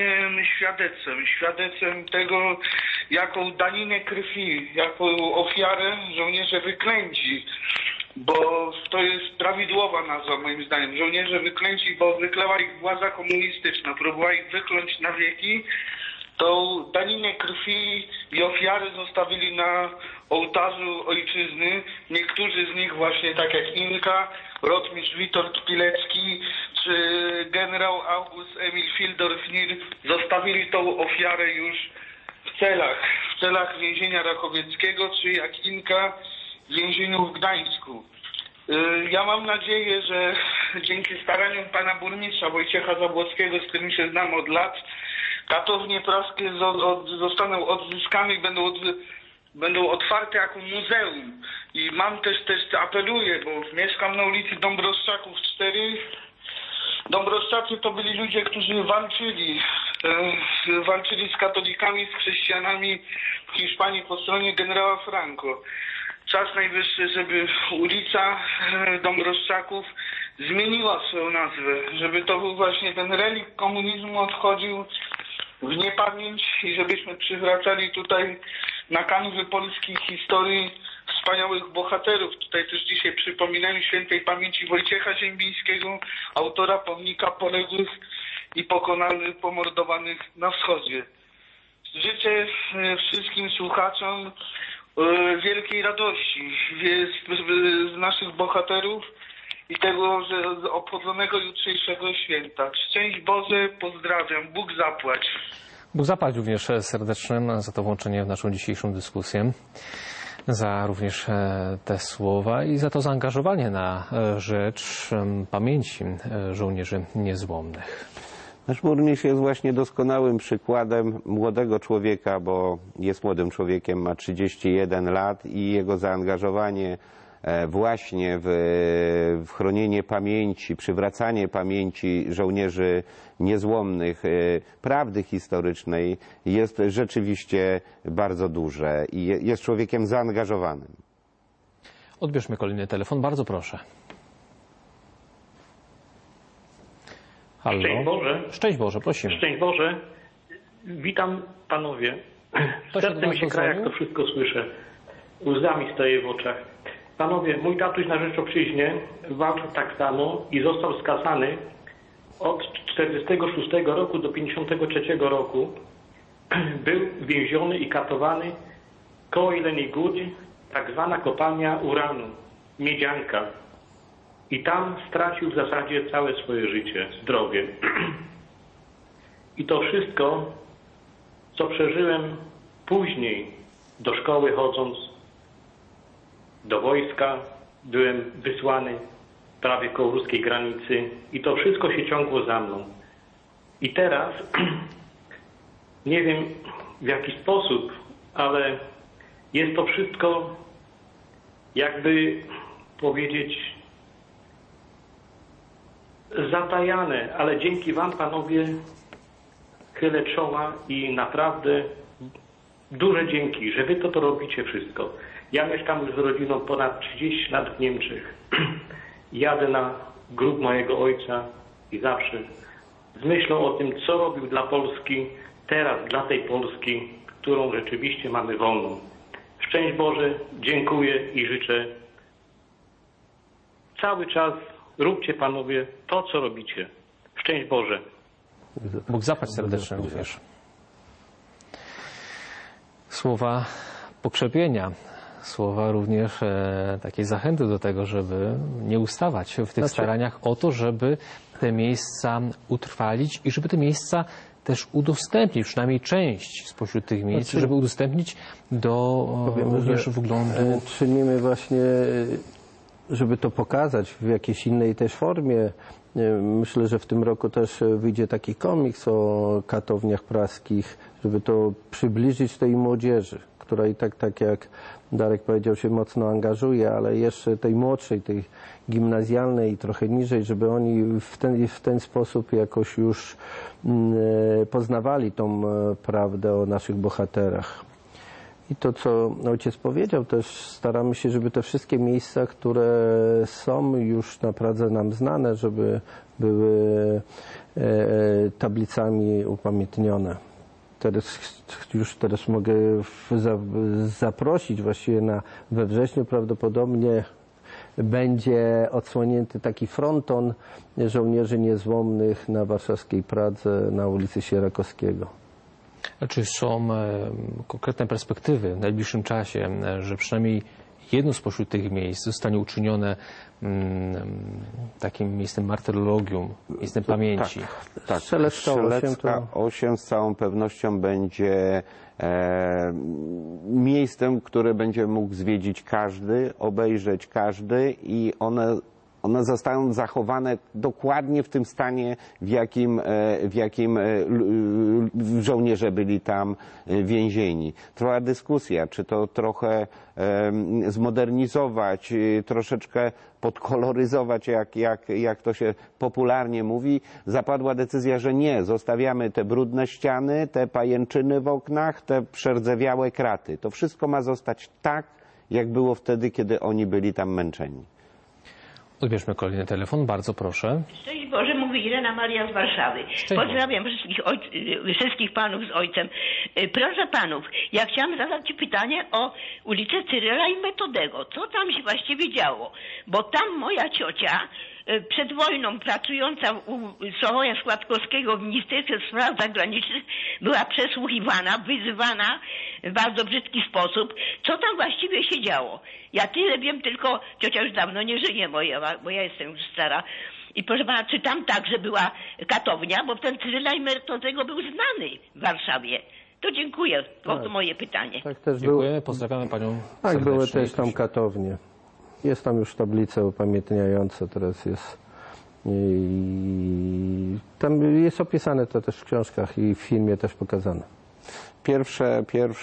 świadectwem tego, jaką daninę krwi, jaką ofiarę żołnierze wyklęci. Bo to jest prawidłowa nazwa moim zdaniem. Żołnierze wyklęci, bo wykleła ich władza komunistyczna, próbowała ich wykląć na wieki. Tą daninę krwi i ofiary zostawili na ołtarzu ojczyzny. Niektórzy z nich właśnie, tak jak Inka, rotmistrz Witold Pilecki czy generał August Emil Fildorfnir, zostawili tą ofiarę już w celach więzienia rakowieckiego, czy jak Inka w więzieniu w Gdańsku. Ja mam nadzieję, że dzięki staraniom pana burmistrza Wojciecha Zabłockiego, z którym się znam od lat, katownie praskie zostaną odzyskane i będą otwarte jako muzeum. I mam też apeluję, bo mieszkam na ulicy Dąbrowszczaków 4. Dąbrowszczacy to byli ludzie, którzy walczyli z katolikami, z chrześcijanami w Hiszpanii po stronie generała Franco. Czas najwyższy, żeby ulica Dąbrowszczaków zmieniła swoją nazwę, żeby to był właśnie ten relikt komunizmu odchodził w niepamięć i żebyśmy przywracali tutaj na kanwy polskiej historii wspaniałych bohaterów. Tutaj też dzisiaj przypominamy świętej pamięci Wojciecha Ziembińskiego, autora pomnika poległych i pomordowanych na wschodzie. Życzę wszystkim słuchaczom wielkiej radości z naszych bohaterów i tego obchodzonego jutrzejszego święta. Szczęść Boże, pozdrawiam, Bóg zapłać. Bóg zapłać również serdecznym za to włączenie w naszą dzisiejszą dyskusję, za również te słowa i za to zaangażowanie na rzecz pamięci żołnierzy niezłomnych. Nasz burmistrz jest właśnie doskonałym przykładem młodego człowieka, bo jest młodym człowiekiem, ma 31 lat i jego zaangażowanie właśnie w chronienie pamięci, przywracanie pamięci żołnierzy niezłomnych, prawdy historycznej jest rzeczywiście bardzo duże i jest człowiekiem zaangażowanym. Odbierzmy kolejny telefon, bardzo proszę. Halo. Szczęść Boże. Szczęść Boże, prosimy. Szczęść Boże. Witam panowie. Serce mi się kraje, jak to wszystko słyszę. Łzami stoję w oczach. Panowie, mój tatuś na Rzeszoprzyźnie walczył tak samo i został skazany od 1946 roku do 1953 roku był więziony i katowany koło Jeleniej Góry, tak zwana kopalnia uranu, Miedzianka. I tam stracił w zasadzie całe swoje życie, zdrowie. I to wszystko, co przeżyłem później, do szkoły chodząc, do wojska, byłem wysłany prawie koło ruskiej granicy i to wszystko się ciągło za mną. I teraz nie wiem w jaki sposób, ale jest to wszystko, jakby powiedzieć, zatajane, ale dzięki wam, panowie, chylę czoła i naprawdę duże dzięki, że wy to robicie wszystko. Ja mieszkam już z rodziną ponad 30 lat w Niemczech. Jadę na grób mojego ojca i zawsze z myślą o tym, co robił dla Polski, teraz dla tej Polski, którą rzeczywiście mamy wolną. Szczęść Boże, dziękuję i życzę. Cały czas róbcie, panowie, to, co robicie. Szczęść Boże. Bóg zapłać serdecznie również. Słowa pokrzepienia, słowa również takiej zachęty do tego, żeby nie ustawać w tych staraniach o to, żeby te miejsca utrwalić i żeby te miejsca też udostępnić, przynajmniej część spośród tych miejsc, żeby udostępnić do również wyglądu. Czynimy właśnie, żeby to pokazać w jakiejś innej też formie. Myślę, że w tym roku też wyjdzie taki komiks o katowniach praskich, żeby to przybliżyć tej młodzieży, która i tak jak Darek powiedział, się mocno angażuje, ale jeszcze tej młodszej, tej gimnazjalnej i trochę niżej, żeby oni w ten sposób jakoś już poznawali tą prawdę o naszych bohaterach. I to, co ojciec powiedział, też staramy się, żeby te wszystkie miejsca, które są już na Pradze nam znane, żeby były tablicami upamiętnione. Teraz mogę zaprosić właściwie we wrześniu prawdopodobnie będzie odsłonięty taki fronton żołnierzy niezłomnych na warszawskiej Pradze na ulicy Sierakowskiego. Czy są konkretne perspektywy w najbliższym czasie, że przynajmniej jedno spośród tych miejsc zostanie uczynione takim miejscem martyrologium, miejscem pamięci? Tak. Strzelecka 8 z całą pewnością będzie miejscem, które będzie mógł zwiedzić każdy, obejrzeć każdy i one zostają zachowane dokładnie w tym stanie, w jakim żołnierze byli tam więzieni. Trwała dyskusja, czy to trochę zmodernizować, troszeczkę podkoloryzować, jak to się popularnie mówi. Zapadła decyzja, że nie, zostawiamy te brudne ściany, te pajęczyny w oknach, te przerdzewiałe kraty. To wszystko ma zostać tak, jak było wtedy, kiedy oni byli tam męczeni. Odbierzmy kolejny telefon, bardzo proszę. Szczęść Boże, mówi Irena Maria z Warszawy. Pozdrawiam wszystkich panów z ojcem. Proszę panów, ja chciałam zadać ci pytanie o ulicę Cyryla i Metodego. Co tam się właściwie działo? Bo tam moja ciocia, przed wojną pracująca u Sławoja Składkowskiego w Ministerstwie Spraw Zagranicznych, była przesłuchiwana, wyzywana w bardzo brzydki sposób. Co tam właściwie się działo? Ja tyle wiem, tylko ciocia już dawno nie żyje moja, bo ja jestem już stara. I proszę pana, czy tam także była katownia, bo ten Cyryla i Metodego był znany w Warszawie. To dziękuję, to moje pytanie. Tak, też Dziękuję, pozdrawiamy panią tak, były też tam katownie. Jest tam już tablice upamiętniające, teraz jest. I tam jest opisane to też w książkach i w filmie też pokazane. Pierwsze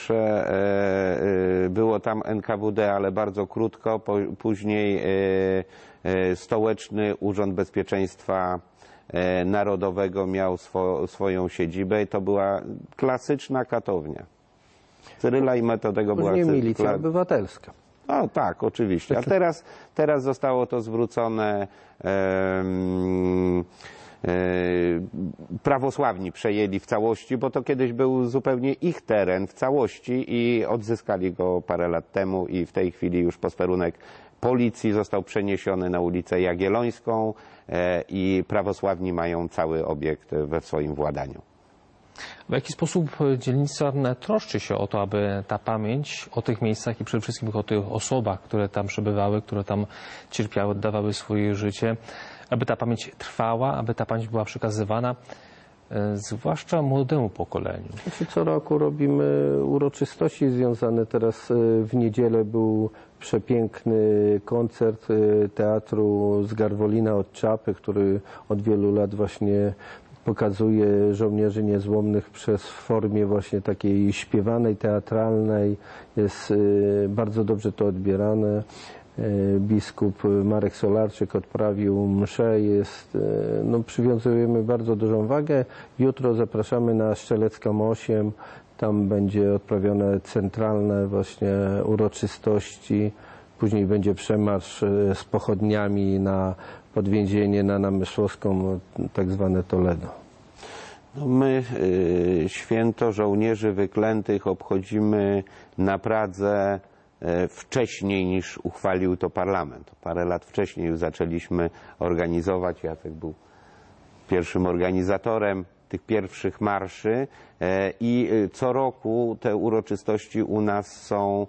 było tam NKWD, ale bardzo krótko. Później Stołeczny Urząd Bezpieczeństwa Narodowego miał swoją siedzibę i to była klasyczna katownia. Cyryla i Metodego była... Później milicja obywatelska. No tak, oczywiście. A teraz zostało to zwrócone prawosławni przejęli w całości, bo to kiedyś był zupełnie ich teren w całości i odzyskali go parę lat temu i w tej chwili już posterunek policji został przeniesiony na ulicę Jagiellońską i prawosławni mają cały obiekt we swoim władaniu. W jaki sposób dzielnica troszczy się o to, aby ta pamięć o tych miejscach i przede wszystkim o tych osobach, które tam przebywały, które tam cierpiały, oddawały swoje życie, aby ta pamięć trwała, aby ta pamięć była przekazywana, zwłaszcza młodemu pokoleniu? Co roku robimy uroczystości związane. Teraz w niedzielę był przepiękny koncert teatru z Garwolina od Czapy, który od wielu lat właśnie pokazuje żołnierzy niezłomnych w formie właśnie takiej śpiewanej, teatralnej. Jest bardzo dobrze to odbierane. Biskup Marek Solarczyk odprawił mszę. Przywiązujemy bardzo dużą wagę. Jutro zapraszamy na Strzelecką 8. Tam będzie odprawione centralne właśnie uroczystości. Później będzie przemarsz z pochodniami na podwięzienie na Namysłowską, tak zwane Toledo. My święto żołnierzy wyklętych obchodzimy na Pradze wcześniej niż uchwalił to parlament. Parę lat wcześniej już zaczęliśmy organizować. Jacek był pierwszym organizatorem tych pierwszych marszy i co roku te uroczystości u nas są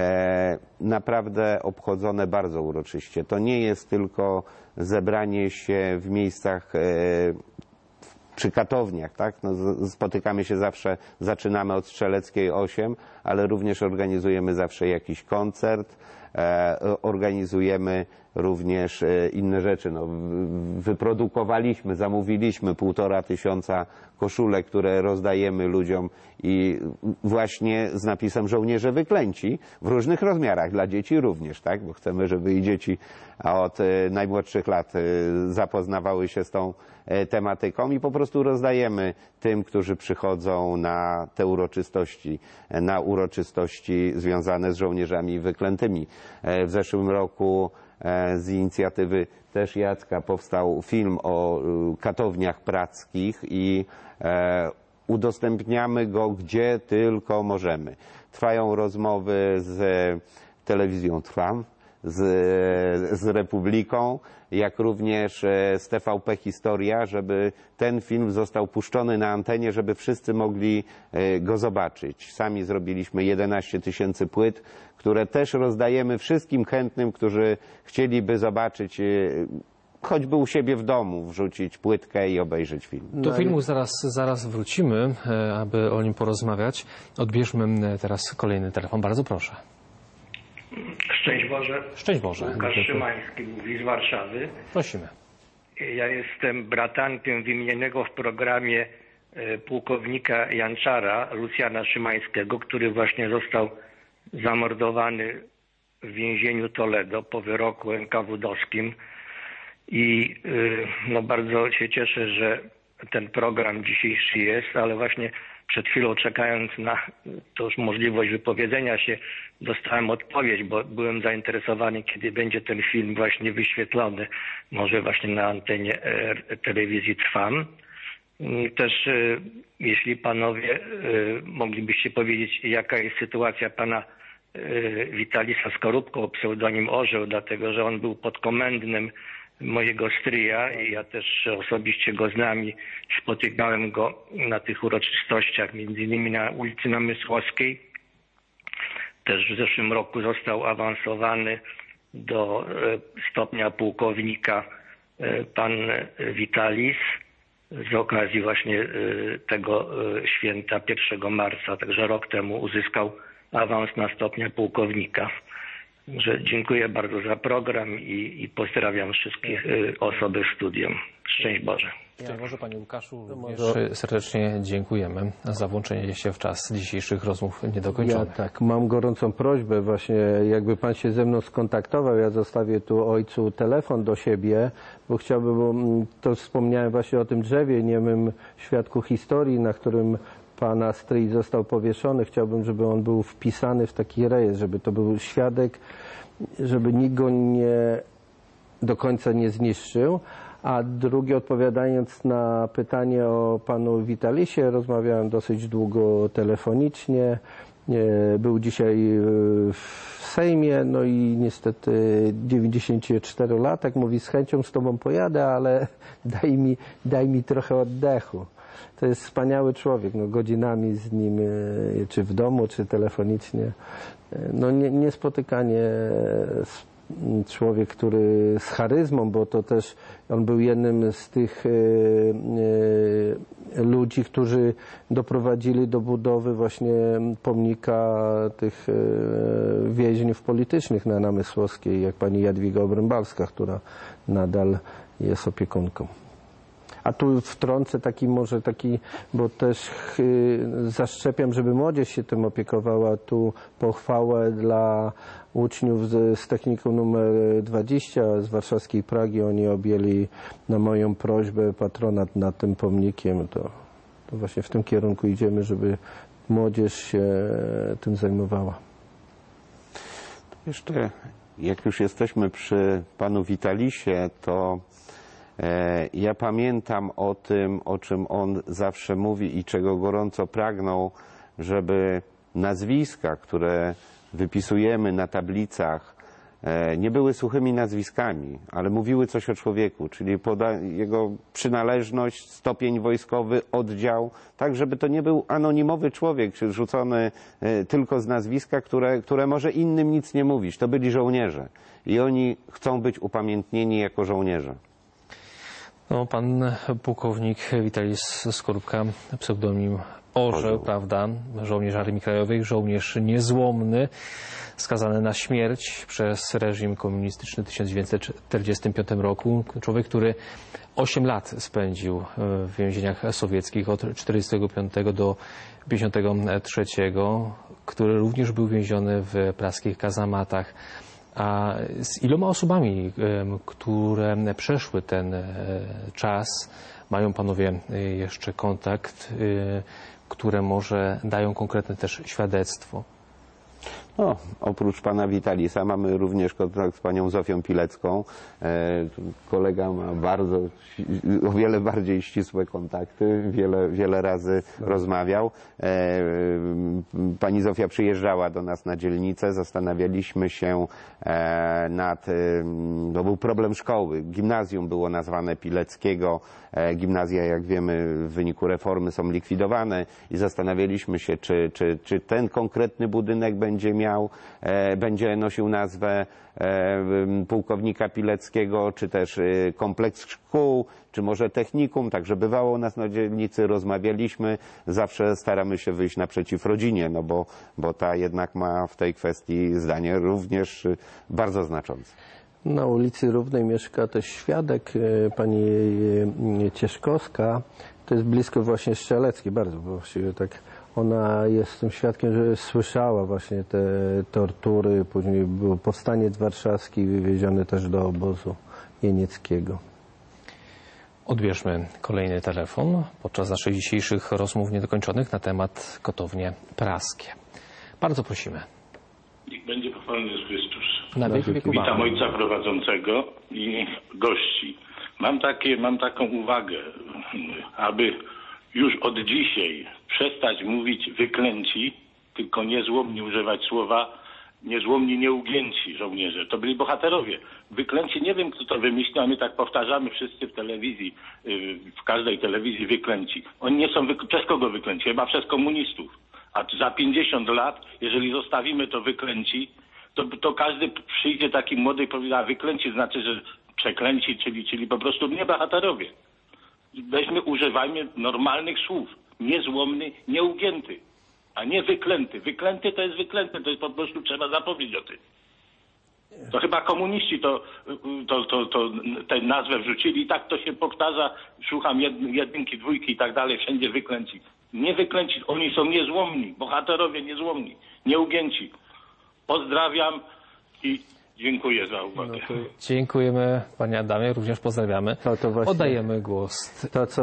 naprawdę obchodzone bardzo uroczyście. To nie jest tylko zebranie się w miejscach przy katowniach, tak? Spotykamy się zawsze, zaczynamy od Strzeleckiej 8, ale również organizujemy zawsze jakiś koncert, organizujemy również inne rzeczy. Wyprodukowaliśmy, zamówiliśmy 1500 koszulek, które rozdajemy ludziom i właśnie z napisem żołnierze wyklęci w różnych rozmiarach, dla dzieci również, tak? Bo chcemy, żeby i dzieci od najmłodszych lat zapoznawały się z tą tematyką i po prostu rozdajemy tym, którzy przychodzą na te uroczystości związane z żołnierzami wyklętymi. W zeszłym roku z inicjatywy też Jacka powstał film o katowniach prackich i udostępniamy go gdzie tylko możemy. Trwają rozmowy z telewizją Trwam, z Republiką, jak również z TVP Historia, żeby ten film został puszczony na antenie, żeby wszyscy mogli go zobaczyć. Sami zrobiliśmy 11 000 płyt, które też rozdajemy wszystkim chętnym, którzy chcieliby zobaczyć, choćby u siebie w domu, wrzucić płytkę i obejrzeć film. Do filmu zaraz wrócimy, aby o nim porozmawiać. Odbierzmy teraz kolejny telefon. Bardzo proszę. Szczęść Boże. Szczęść Boże. Łukasz Szymański mówi z Warszawy. Prosimy. Ja jestem bratankiem wymienionego w programie pułkownika Janczara, Lucjana Szymańskiego, który właśnie został zamordowany w więzieniu Toledo po wyroku NKWD-owskim. I bardzo się cieszę, że ten program dzisiejszy jest, ale właśnie przed chwilą, czekając na to już możliwość wypowiedzenia się, dostałem odpowiedź, bo byłem zainteresowany, kiedy będzie ten film właśnie wyświetlony, może właśnie na antenie telewizji Trwam. Też jeśli panowie moglibyście powiedzieć, jaka jest sytuacja pana Witalisa Skorupko, pseudonim Orzeł, dlatego że on był podkomendnym mojego stryja i ja też osobiście go znam i spotykałem go na tych uroczystościach, między innymi na ulicy Namysłowskiej. Też w zeszłym roku został awansowany do stopnia pułkownika pan Witalis z okazji właśnie tego święta 1 marca, także rok temu uzyskał awans na stopnia pułkownika. Dziękuję bardzo za program i pozdrawiam wszystkich osoby w studium. Szczęść Boże. Szczęść Boże, panie Łukaszu. Również serdecznie dziękujemy za włączenie się w czas dzisiejszych rozmów niedokończonych. Ja tak, mam gorącą prośbę właśnie, jakby pan się ze mną skontaktował, ja zostawię tu ojcu telefon do siebie, bo chciałbym, bo to wspomniałem właśnie o tym drzewie, niemym świadku historii, na którym pana stryj został powieszony. Chciałbym, żeby on był wpisany w taki rejestr, żeby to był świadek, żeby nikt go do końca nie zniszczył. A drugie, odpowiadając na pytanie o panu Witalisie, rozmawiałem dosyć długo telefonicznie. Był dzisiaj w Sejmie, no i niestety 94-latek, mówi, z chęcią z tobą pojadę, ale daj mi trochę oddechu. To jest wspaniały człowiek, no godzinami z nim, czy w domu, czy telefonicznie. No niespotykanie człowiek, który z charyzmą, bo to też on był jednym z tych ludzi, którzy doprowadzili do budowy właśnie pomnika tych więźniów politycznych na Namysłowskiej, jak pani Jadwiga Obrębalska, która nadal jest opiekunką. A tu wtrącę bo też zaszczepiam, żeby młodzież się tym opiekowała, tu pochwałę dla uczniów z technikum numer 20 z warszawskiej Pragi. Oni objęli na moją prośbę patronat nad tym pomnikiem. To właśnie w tym kierunku idziemy, żeby młodzież się tym zajmowała. Jeszcze, jak już jesteśmy przy panu Witalisie, to ja pamiętam o tym, o czym on zawsze mówi i czego gorąco pragnął, żeby nazwiska, które wypisujemy na tablicach, nie były suchymi nazwiskami, ale mówiły coś o człowieku, czyli jego przynależność, stopień wojskowy, oddział, tak żeby to nie był anonimowy człowiek rzucony tylko z nazwiska, które może innym nic nie mówić. To byli żołnierze i oni chcą być upamiętnieni jako żołnierze. No, pan pułkownik Witalis Skorupka, pseudonim Orzeł, prawda? Żołnierz Armii Krajowej, żołnierz niezłomny, skazany na śmierć przez reżim komunistyczny w 1945 roku. Człowiek, który 8 lat spędził w więzieniach sowieckich od 1945 do 1953, który również był więziony w praskich kazamatach. A z iloma osobami, które przeszły ten czas, mają panowie jeszcze kontakt, które może dają konkretne też świadectwo? No, oprócz pana Witalisa mamy również kontakt z panią Zofią Pilecką. Kolega ma o wiele bardziej ścisłe kontakty, wiele razy rozmawiał. Pani Zofia przyjeżdżała do nas na dzielnicę, zastanawialiśmy się to był problem szkoły. Gimnazjum było nazwane Pileckiego. Gimnazja, jak wiemy, w wyniku reformy są likwidowane i zastanawialiśmy się, czy ten konkretny budynek będzie nosił nazwę pułkownika Pileckiego, czy też kompleks szkół, czy może technikum. Także bywało u nas na dzielnicy, rozmawialiśmy. Zawsze staramy się wyjść naprzeciw rodzinie, no bo ta jednak ma w tej kwestii zdanie również bardzo znaczące. Na ulicy Równej mieszka też świadek, pani Cieszkowska. To jest blisko właśnie Strzeleckiej, bardzo, bo właściwie tak ona jest tym świadkiem, że słyszała właśnie te tortury. Później było powstaniec warszawski, wywieziony też do obozu jenieckiego. Odbierzmy kolejny telefon podczas naszych dzisiejszych rozmów niedokończonych na temat kotownie praskie. Bardzo prosimy. Niech będzie pochwalony Jezus Chrystus. Na wieki wieków. Witam ojca prowadzącego i gości. Mam taką uwagę, aby już od dzisiaj przestać mówić wyklęci, tylko niezłomni używać słowa niezłomni, nieugięci żołnierze. To byli bohaterowie. Wyklęci, nie wiem kto to wymyślił, a my tak powtarzamy wszyscy w telewizji, w każdej telewizji wyklęci. Oni nie są przez kogo wyklęci? Chyba przez komunistów. A za 50 lat, jeżeli zostawimy to wyklęci, to każdy przyjdzie taki młody i powie, a wyklęci znaczy, że przeklęci, czyli po prostu nie bohaterowie. Używajmy normalnych słów. Niezłomny, nieugięty, a nie wyklęty. Wyklęty to jest wyklęty, to jest po prostu trzeba zapomnieć o tym. To chyba komuniści tę nazwę wrzucili i tak to się powtarza. Słucham jedynki, dwójki i tak dalej, wszędzie wyklęci. Nie wyklęci, oni są niezłomni, bohaterowie niezłomni, nieugięci. Pozdrawiam i dziękuję za uwagę. Dziękujemy panie Adamie, również pozdrawiamy. Oddajemy głos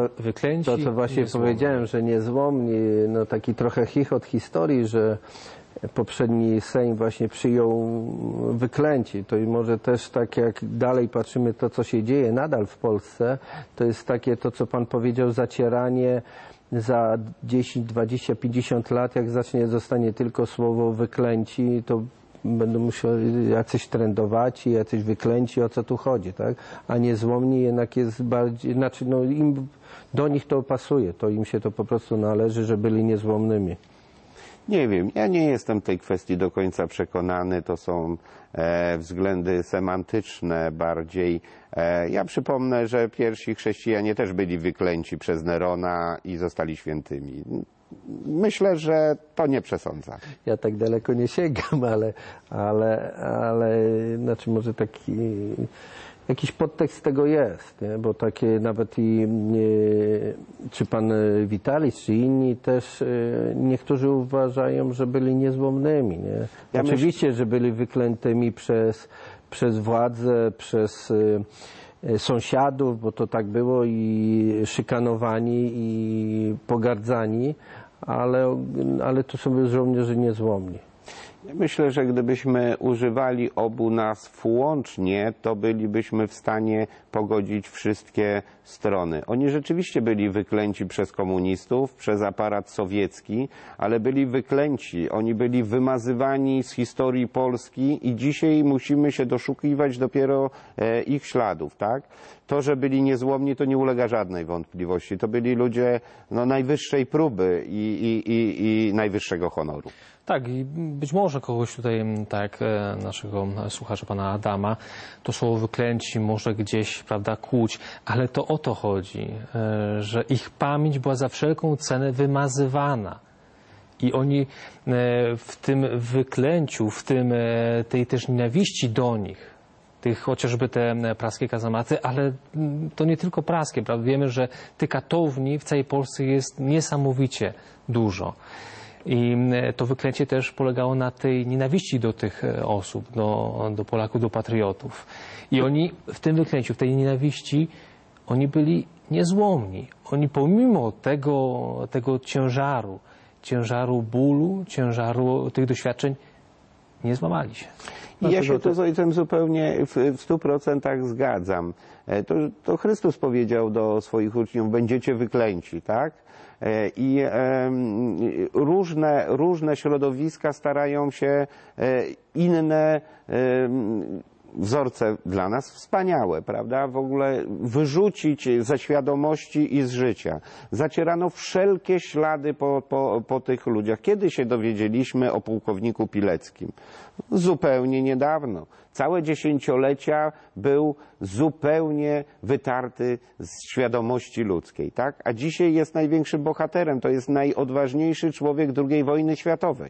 wyklęci. To co właśnie powiedziałem, że niezłomni, no taki trochę chichot historii, że poprzedni Sejm właśnie przyjął wyklęci. To i może też tak jak dalej patrzymy to, co się dzieje nadal w Polsce, to jest takie to, co pan powiedział, zacieranie za 10, 20, 50 lat, jak zostanie tylko słowo wyklęci, to będą musieli jacyś trendowaci, jacyś wyklęci, o co tu chodzi, tak? A niezłomni jednak jest bardziej, znaczy no do nich to pasuje, to im się to po prostu należy, że byli niezłomnymi. Nie wiem, ja nie jestem w tej kwestii do końca przekonany, to są względy semantyczne bardziej. Ja przypomnę, że pierwsi chrześcijanie też byli wyklęci przez Nerona i zostali świętymi. Myślę, że to nie przesądza. Ja tak daleko nie sięgam, ale znaczy może jakiś podtekst tego jest, nie? Bo takie nawet czy pan Witalis, czy inni też niektórzy uważają, że byli niezłomnymi, nie? Ja oczywiście, że byli wyklętymi przez władzę, przez sąsiadów, bo to tak było, i szykanowani, i pogardzani, ale to są żołnierze niezłomni. Myślę, że gdybyśmy używali obu nazw łącznie, to bylibyśmy w stanie pogodzić wszystkie strony. Oni rzeczywiście byli wyklęci przez komunistów, przez aparat sowiecki, ale byli wyklęci. Oni byli wymazywani z historii Polski i dzisiaj musimy się doszukiwać dopiero ich śladów, tak? To, że byli niezłomni, to nie ulega żadnej wątpliwości. To byli ludzie najwyższej próby i najwyższego honoru. Tak, i być może kogoś tutaj, tak naszego słuchacza, pana Adama, to słowo wyklęci może gdzieś, prawda, kłuć, ale to o to chodzi, że ich pamięć była za wszelką cenę wymazywana. I oni w tym wyklęciu, w tej też nienawiści do nich, chociażby te praskie kazamaty, ale to nie tylko praskie, prawda? Wiemy, że tych katowni w całej Polsce jest niesamowicie dużo. I to wyklęcie też polegało na tej nienawiści do tych osób, do Polaków, do patriotów. I oni w tym wyklęciu, w tej nienawiści, oni byli niezłomni. Oni pomimo tego ciężaru bólu, ciężaru tych doświadczeń, nie złamali się. I ja się tu z ojcem zupełnie w 100% zgadzam. To Chrystus powiedział do swoich uczniów, będziecie wyklęci, tak? I różne środowiska starają się inne wzorce dla nas wspaniałe, prawda? W ogóle wyrzucić ze świadomości i z życia. Zacierano wszelkie ślady po tych ludziach. Kiedy się dowiedzieliśmy o pułkowniku Pileckim? Zupełnie niedawno. Całe dziesięciolecia był zupełnie wytarty z świadomości ludzkiej, tak? A dzisiaj jest największym bohaterem. To jest najodważniejszy człowiek II wojny światowej.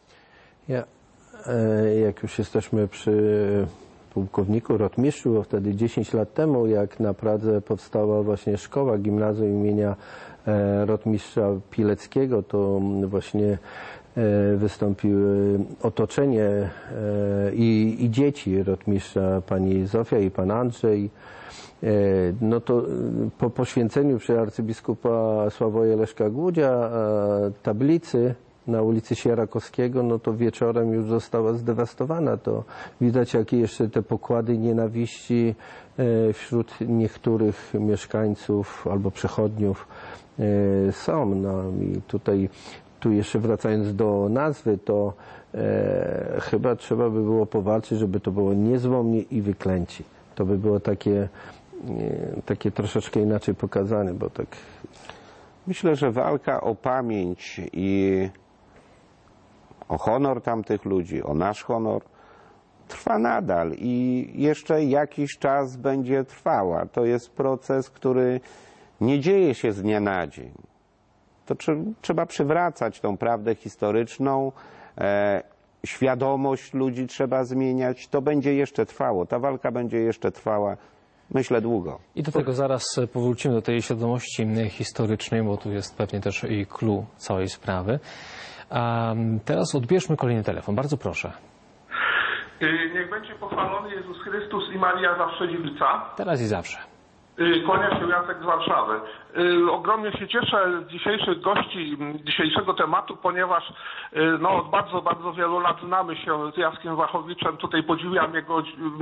Jak już jesteśmy przy pułkowniku, rotmistrzu, bo wtedy 10 lat temu, jak na Pradze powstała właśnie szkoła, gimnazjum imienia rotmistrza Pileckiego, to właśnie wystąpiło otoczenie i dzieci rotmistrza, pani Zofia i pan Andrzej. No to po poświęceniu przez arcybiskupa Sławoja Leszka Głudzia tablicy na ulicy Sierakowskiego, no to wieczorem już została zdewastowana. To widać, jakie jeszcze te pokłady nienawiści wśród niektórych mieszkańców albo przechodniów są. No i tu jeszcze wracając do nazwy, to chyba trzeba by było powalczyć, żeby to było niezłomni i wyklęci. To by było takie troszeczkę inaczej pokazane, bo tak... Myślę, że walka o pamięć i o honor tamtych ludzi, o nasz honor, trwa nadal i jeszcze jakiś czas będzie trwała. To jest proces, który nie dzieje się z dnia na dzień. To trzeba przywracać tą prawdę historyczną, świadomość ludzi trzeba zmieniać. To będzie jeszcze trwało, ta walka będzie jeszcze trwała, myślę, długo. I do tego zaraz powrócimy, do tej świadomości historycznej, bo tu jest pewnie też i clou całej sprawy. A teraz odbierzmy kolejny telefon. Bardzo proszę. Niech będzie pochwalony Jezus Chrystus i Maria zawsze dziewicza. Teraz i zawsze. Kłania się Jacek z Warszawy. Ogromnie się cieszę z dzisiejszych gości, dzisiejszego tematu, ponieważ no, od bardzo, bardzo wielu lat znamy się z Jackiem Wachowiczem. Tutaj podziwiam jego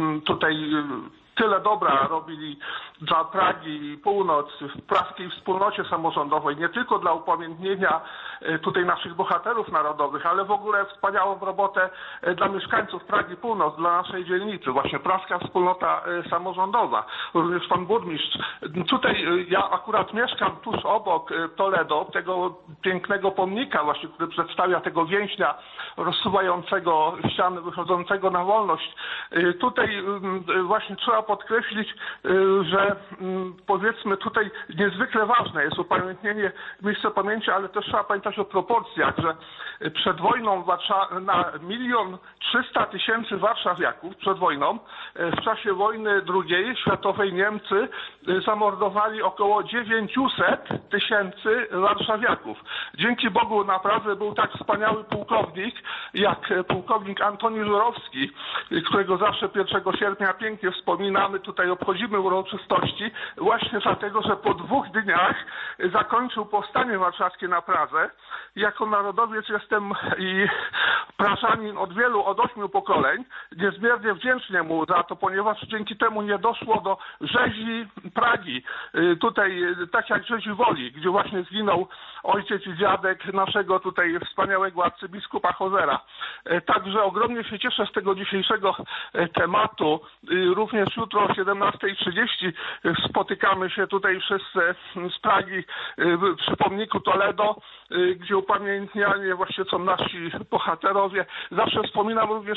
tyle dobra robili dla Pragi i Północ, w praskiej wspólnocie samorządowej, nie tylko dla upamiętnienia tutaj naszych bohaterów narodowych, ale w ogóle wspaniałą robotę dla mieszkańców Pragi Północ, dla naszej dzielnicy, właśnie praska wspólnota samorządowa, również pan burmistrz. Tutaj ja akurat mieszkam tuż obok Toledo, tego pięknego pomnika właśnie, który przedstawia tego więźnia rozsuwającego ściany, wychodzącego na wolność. Tutaj właśnie trzeba podkreślić, że powiedzmy tutaj niezwykle ważne jest upamiętnienie miejsca pamięci, ale też trzeba pamiętać o proporcjach, że przed wojną na 1 300 000 warszawiaków przed wojną, w czasie wojny II światowej Niemcy zamordowali około 900 000 warszawiaków. Dzięki Bogu naprawdę był tak wspaniały pułkownik, jak pułkownik Antoni Żurowski, którego zawsze 1 sierpnia pięknie wspominamy, tutaj obchodzimy uroczystości, właśnie dlatego, że po 2 dniach zakończył powstanie warszawskie na Pradze. Jako narodowiec jestem i prażanin od 8 pokoleń, niezmiernie wdzięczny mu za to, ponieważ dzięki temu nie doszło do rzezi Pragi. Tutaj, tak jak rzezi Woli, gdzie właśnie zginął ojciec i dziadek naszego tutaj wspaniałego arcybiskupa Hozera. Także ogromnie się cieszę z tego dzisiejszego tematu. Również jutro o 17:30 spotykamy się tutaj wszyscy z Pragi przy pomniku Toledo, gdzie upamiętnianie właśnie są nasi bohaterowie. Zawsze wspominam również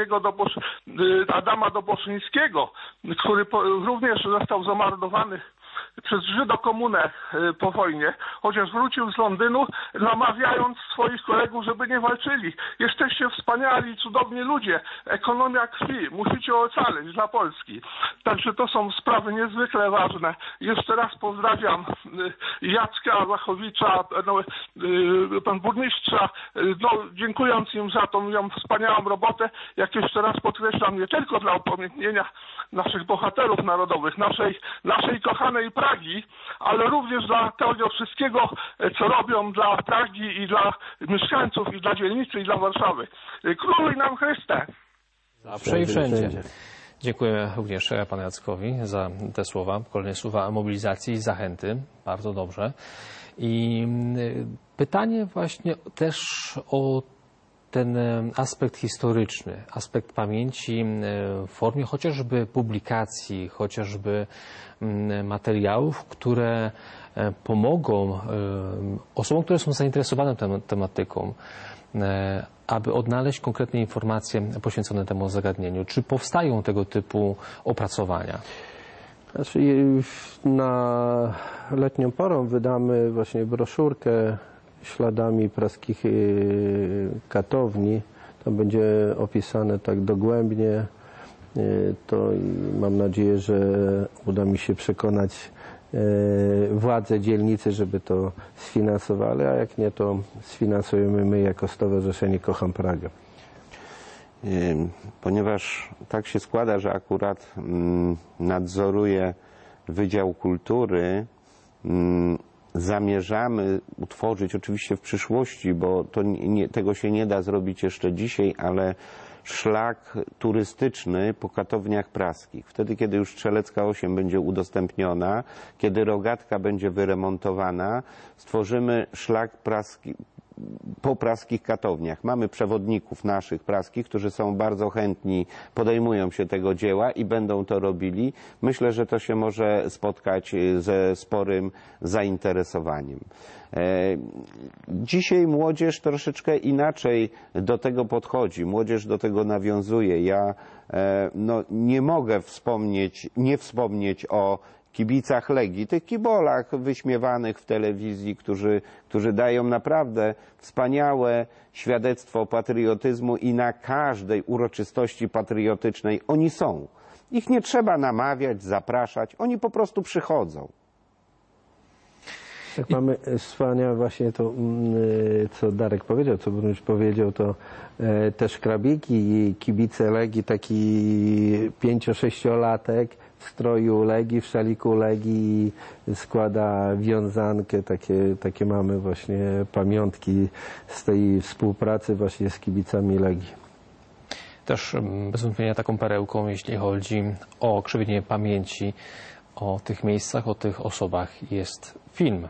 Adama Doboszyńskiego, który również został zamordowany przez Żydokomunę po wojnie, chociaż wrócił z Londynu, namawiając swoich kolegów, żeby nie walczyli. Jesteście wspaniali, cudowni ludzie. Ekonomia krwi. Musicie ocalić dla Polski. Także to są sprawy niezwykle ważne. Jeszcze raz pozdrawiam Jacka Wachowicza, pan burmistrza, dziękując im za tą wspaniałą robotę, jak jeszcze raz podkreślam, nie tylko dla upamiętnienia naszych bohaterów narodowych, naszej kochanej Pragi, ale również dla tego wszystkiego, co robią dla Pragi i dla mieszkańców, i dla dzielnicy, i dla Warszawy. Króluj nam Chryste! Zawsze i wszędzie. Dziękuję również panu Jackowi za te słowa. Kolejne słowa mobilizacji i zachęty. Bardzo dobrze. I pytanie właśnie też o ten aspekt historyczny, aspekt pamięci w formie chociażby publikacji, chociażby materiałów, które pomogą osobom, które są zainteresowane tą tematyką, aby odnaleźć konkretne informacje poświęcone temu zagadnieniu. Czy powstają tego typu opracowania? Znaczy, na letnią porą wydamy właśnie broszurkę śladami praskich katowni. To będzie opisane tak dogłębnie. To mam nadzieję, że uda mi się przekonać władze dzielnicy, żeby to sfinansowali, a jak nie, to sfinansujemy my jako Stowarzyszenie Kocham Pragę. Ponieważ tak się składa, że akurat nadzoruję Wydział Kultury, zamierzamy utworzyć oczywiście w przyszłości, bo tego się nie da zrobić jeszcze dzisiaj, ale szlak turystyczny po katowniach praskich. Wtedy, kiedy już Strzelecka 8 będzie udostępniona, kiedy Rogatka będzie wyremontowana, stworzymy szlak po praskich katowniach. Mamy przewodników naszych praskich, którzy są bardzo chętni, podejmują się tego dzieła i będą to robili. Myślę, że to się może spotkać ze sporym zainteresowaniem. Dzisiaj młodzież troszeczkę inaczej do tego podchodzi. Młodzież do tego nawiązuje. Ja nie mogę nie wspomnieć o kibicach Legii, tych kibolach wyśmiewanych w telewizji, którzy dają naprawdę wspaniałe świadectwo patriotyzmu i na każdej uroczystości patriotycznej oni są. Ich nie trzeba namawiać, zapraszać, oni po prostu przychodzą. Tak mamy wspaniałe właśnie to, co Darek powiedział, co Brunuś powiedział, to te szkrabiki i kibice Legii, taki 5-6-latek stroju Legii, w szaliku Legii i składa wiązankę. Takie mamy właśnie pamiątki z tej współpracy właśnie z kibicami Legii. Też bez wątpienia taką perełką, jeśli chodzi o krzewienie pamięci o tych miejscach, o tych osobach, jest film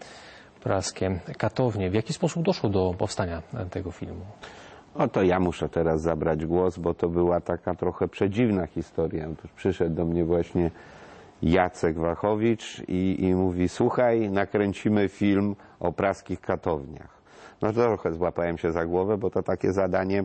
Praskie Katownie. W jaki sposób doszło do powstania tego filmu? O, to ja muszę teraz zabrać głos, bo to była taka trochę przedziwna historia. Otóż przyszedł do mnie właśnie Jacek Wachowicz i mówi: słuchaj, nakręcimy film o praskich katowniach. No to trochę złapałem się za głowę, bo to takie zadanie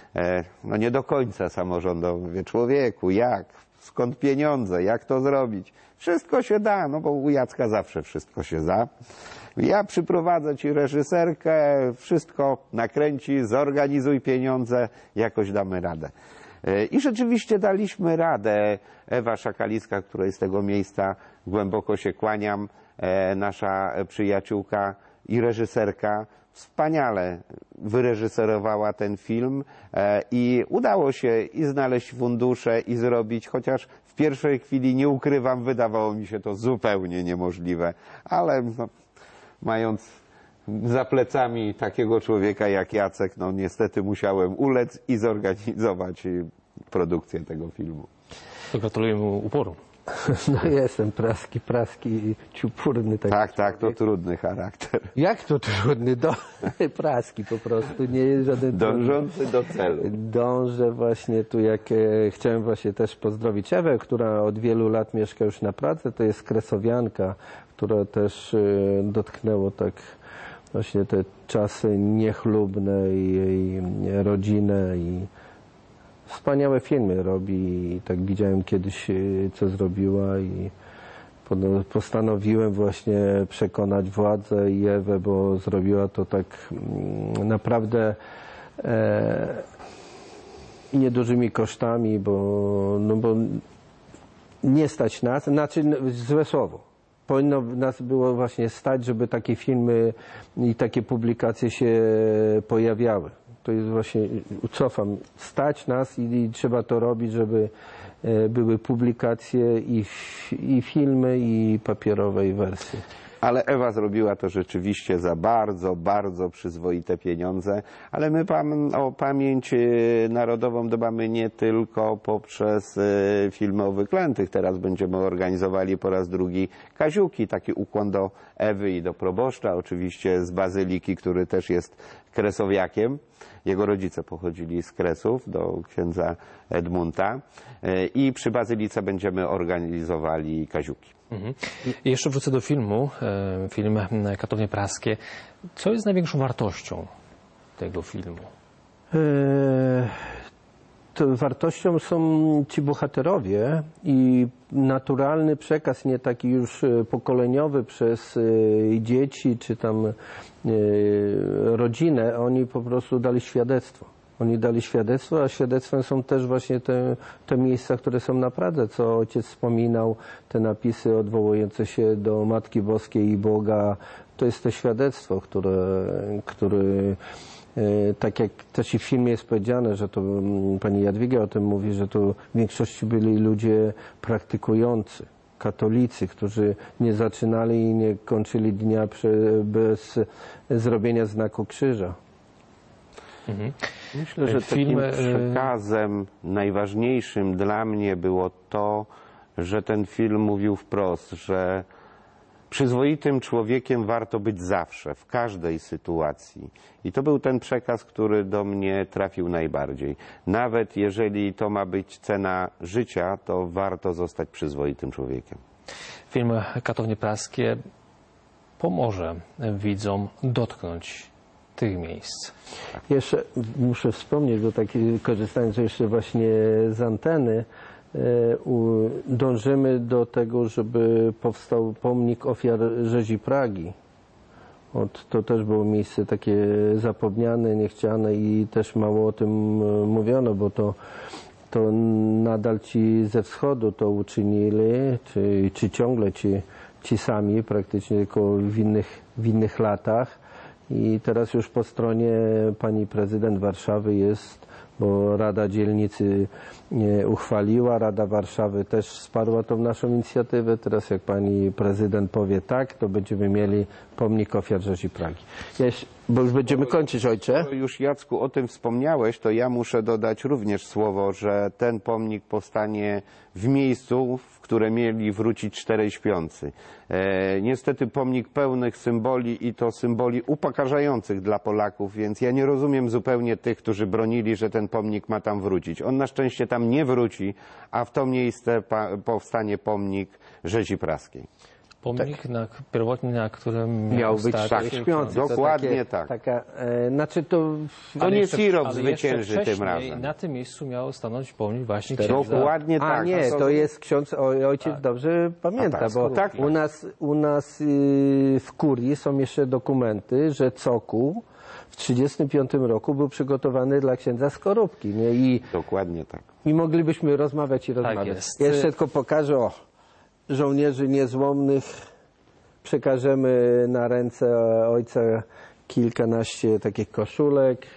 no nie do końca samorządowe. Mówię: człowieku, jak? Skąd pieniądze? Jak to zrobić? Wszystko się da, no bo u Jacka zawsze wszystko się da. Ja przyprowadzę ci reżyserkę, wszystko nakręci, zorganizuj pieniądze, jakoś damy radę. I rzeczywiście daliśmy radę. Ewa Szakalicka, której z tego miejsca głęboko się kłaniam, nasza przyjaciółka i reżyserka, wspaniale wyreżyserowała ten film i udało się i znaleźć fundusze i zrobić, chociaż w pierwszej chwili, nie ukrywam, wydawało mi się to zupełnie niemożliwe, ale no, mając za plecami takiego człowieka jak Jacek, no niestety musiałem ulec i zorganizować produkcję tego filmu. To gratuluję mu uporu. No jestem praski, ciupurny. Tak, to trudny charakter. Jak to trudny? Praski po prostu, nie jest żaden... Dążący do celu. Dążę właśnie tu, chciałem właśnie też pozdrowić Ewę, która od wielu lat mieszka już na Pradze, to jest kresowianka, która też dotknęło tak właśnie te czasy niechlubne i jej rodzinę i wspaniałe filmy robi i tak widziałem kiedyś, co zrobiła i postanowiłem właśnie przekonać władzę i Ewę, bo zrobiła to tak naprawdę niedużymi kosztami, bo nie stać nas, znaczy złe słowo. Powinno nas było właśnie stać, żeby takie filmy i takie publikacje się pojawiały. To jest właśnie, cofam, stać nas i trzeba to robić, żeby były publikacje i filmy, i papierowej wersji. Ale Ewa zrobiła to rzeczywiście za bardzo, bardzo przyzwoite pieniądze, ale my o pamięć narodową dbamy nie tylko poprzez filmy o wyklętych. Teraz będziemy organizowali po raz drugi Kaziuki, taki ukłon do Ewy i do proboszcza, oczywiście z Bazyliki, który też jest kresowiakiem. Jego rodzice pochodzili z Kresów, do księdza Edmunta, i przy Bazylice będziemy organizowali Kaziuki. I jeszcze wrócę do filmu, film Katownie Praskie. Co jest największą wartością tego filmu? Wartością są ci bohaterowie i naturalny przekaz, nie taki już pokoleniowy przez dzieci czy tam rodzinę. Oni po prostu dali świadectwo. Oni dali świadectwo, a świadectwem są też właśnie te miejsca, które są na Pradze, co ojciec wspominał, te napisy odwołujące się do Matki Boskiej i Boga. To jest to świadectwo, które tak jak też i w filmie jest powiedziane, że to pani Jadwiga o tym mówi, że to w większości byli ludzie praktykujący, katolicy, którzy nie zaczynali i nie kończyli dnia bez zrobienia znaku krzyża. Myślę, że takim przekazem najważniejszym dla mnie było to, że ten film mówił wprost, że przyzwoitym człowiekiem warto być zawsze, w każdej sytuacji. I to był ten przekaz, który do mnie trafił najbardziej. Nawet jeżeli to ma być cena życia, to warto zostać przyzwoitym człowiekiem. Film Katownie Praskie pomoże widzom dotknąć tych miejsc. Jeszcze muszę wspomnieć, bo tak korzystając jeszcze właśnie z anteny, dążymy do tego, żeby powstał pomnik ofiar rzezi Pragi. To też było miejsce takie zapomniane, niechciane i też mało o tym mówiono, bo to nadal ci ze wschodu to uczynili, czy ciągle ci sami, praktycznie tylko w innych latach. I teraz już po stronie pani prezydent Warszawy jest bo Rada Dzielnicy uchwaliła, Rada Warszawy też wsparła tą naszą inicjatywę. Teraz jak pani prezydent powie tak, to będziemy mieli pomnik ofiar rzezi Pragi. Bo już będziemy kończyć, ojcze. Skoro już, Jacku, o tym wspomniałeś, to ja muszę dodać również słowo, że ten pomnik powstanie w miejscu, w które mieli wrócić czterej śpiący. Niestety pomnik pełnych symboli i to symboli upokarzających dla Polaków, więc ja nie rozumiem zupełnie tych, którzy bronili, że ten pomnik ma tam wrócić. On na szczęście tam nie wróci, a w to miejsce powstanie pomnik rzezi praskiej. Pomnik pierwotnie, na którym miał być śpiący. Dokładnie tak. Znaczy to nie Sirop zwycięży tym razem. Na tym miejscu miał stanąć pomnik właśnie Dokładnie tak. A nie, to jest ksiądz, ojciec dobrze pamięta, bo u nas w kurii są jeszcze dokumenty, że cokół w 1935 roku był przygotowany dla księdza Skorupki. Nie? Dokładnie tak. I moglibyśmy rozmawiać i rozmawiać. Jest. Jeszcze tylko pokażę, żołnierzy niezłomnych przekażemy na ręce ojca kilkanaście takich koszulek,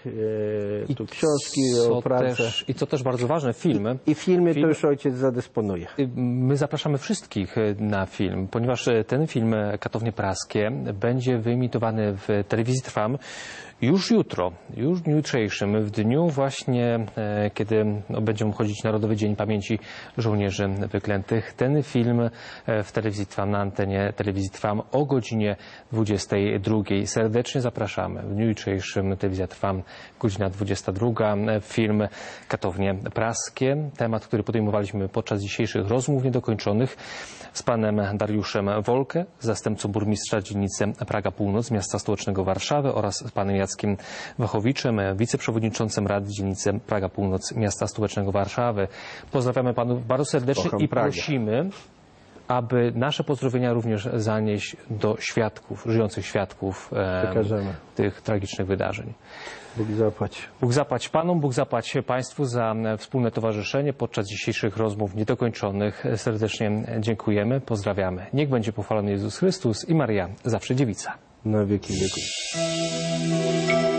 tu książki o pracę. I co też bardzo ważne, filmy. I filmy to już ojciec zadysponuje. My zapraszamy wszystkich na film, ponieważ ten film Katownie Praskie będzie wyemitowany w telewizji Trwam już jutro, już w dniu jutrzejszym, w dniu właśnie, kiedy będzie obchodzić Narodowy Dzień Pamięci Żołnierzy Wyklętych. Ten film w telewizji Trwam, na antenie telewizji Trwam o godzinie 22. Serdecznie zapraszamy. W dniu jutrzejszym telewizja Trwam, godzina 22. Film Katownie Praskie. Temat, który podejmowaliśmy podczas dzisiejszych rozmów niedokończonych z panem Dariuszem Wolke, zastępcą burmistrza dzielnicy Praga Północ, miasta stołecznego Warszawy, oraz z panem Jackiem Wachowiczem, wiceprzewodniczącym Rady Dzielnicy Praga Północ, miasta stołecznego Warszawy. Pozdrawiamy panów bardzo serdecznie i prosimy, aby nasze pozdrowienia również zanieść do świadków, żyjących świadków tych tragicznych wydarzeń. Bóg zapłać. Bóg zapłać panom, Bóg zapłać państwu za wspólne towarzyszenie podczas dzisiejszych rozmów niedokończonych. Serdecznie dziękujemy, pozdrawiamy. Niech będzie pochwalony Jezus Chrystus i Maryja, zawsze dziewica. Na wieki wieków.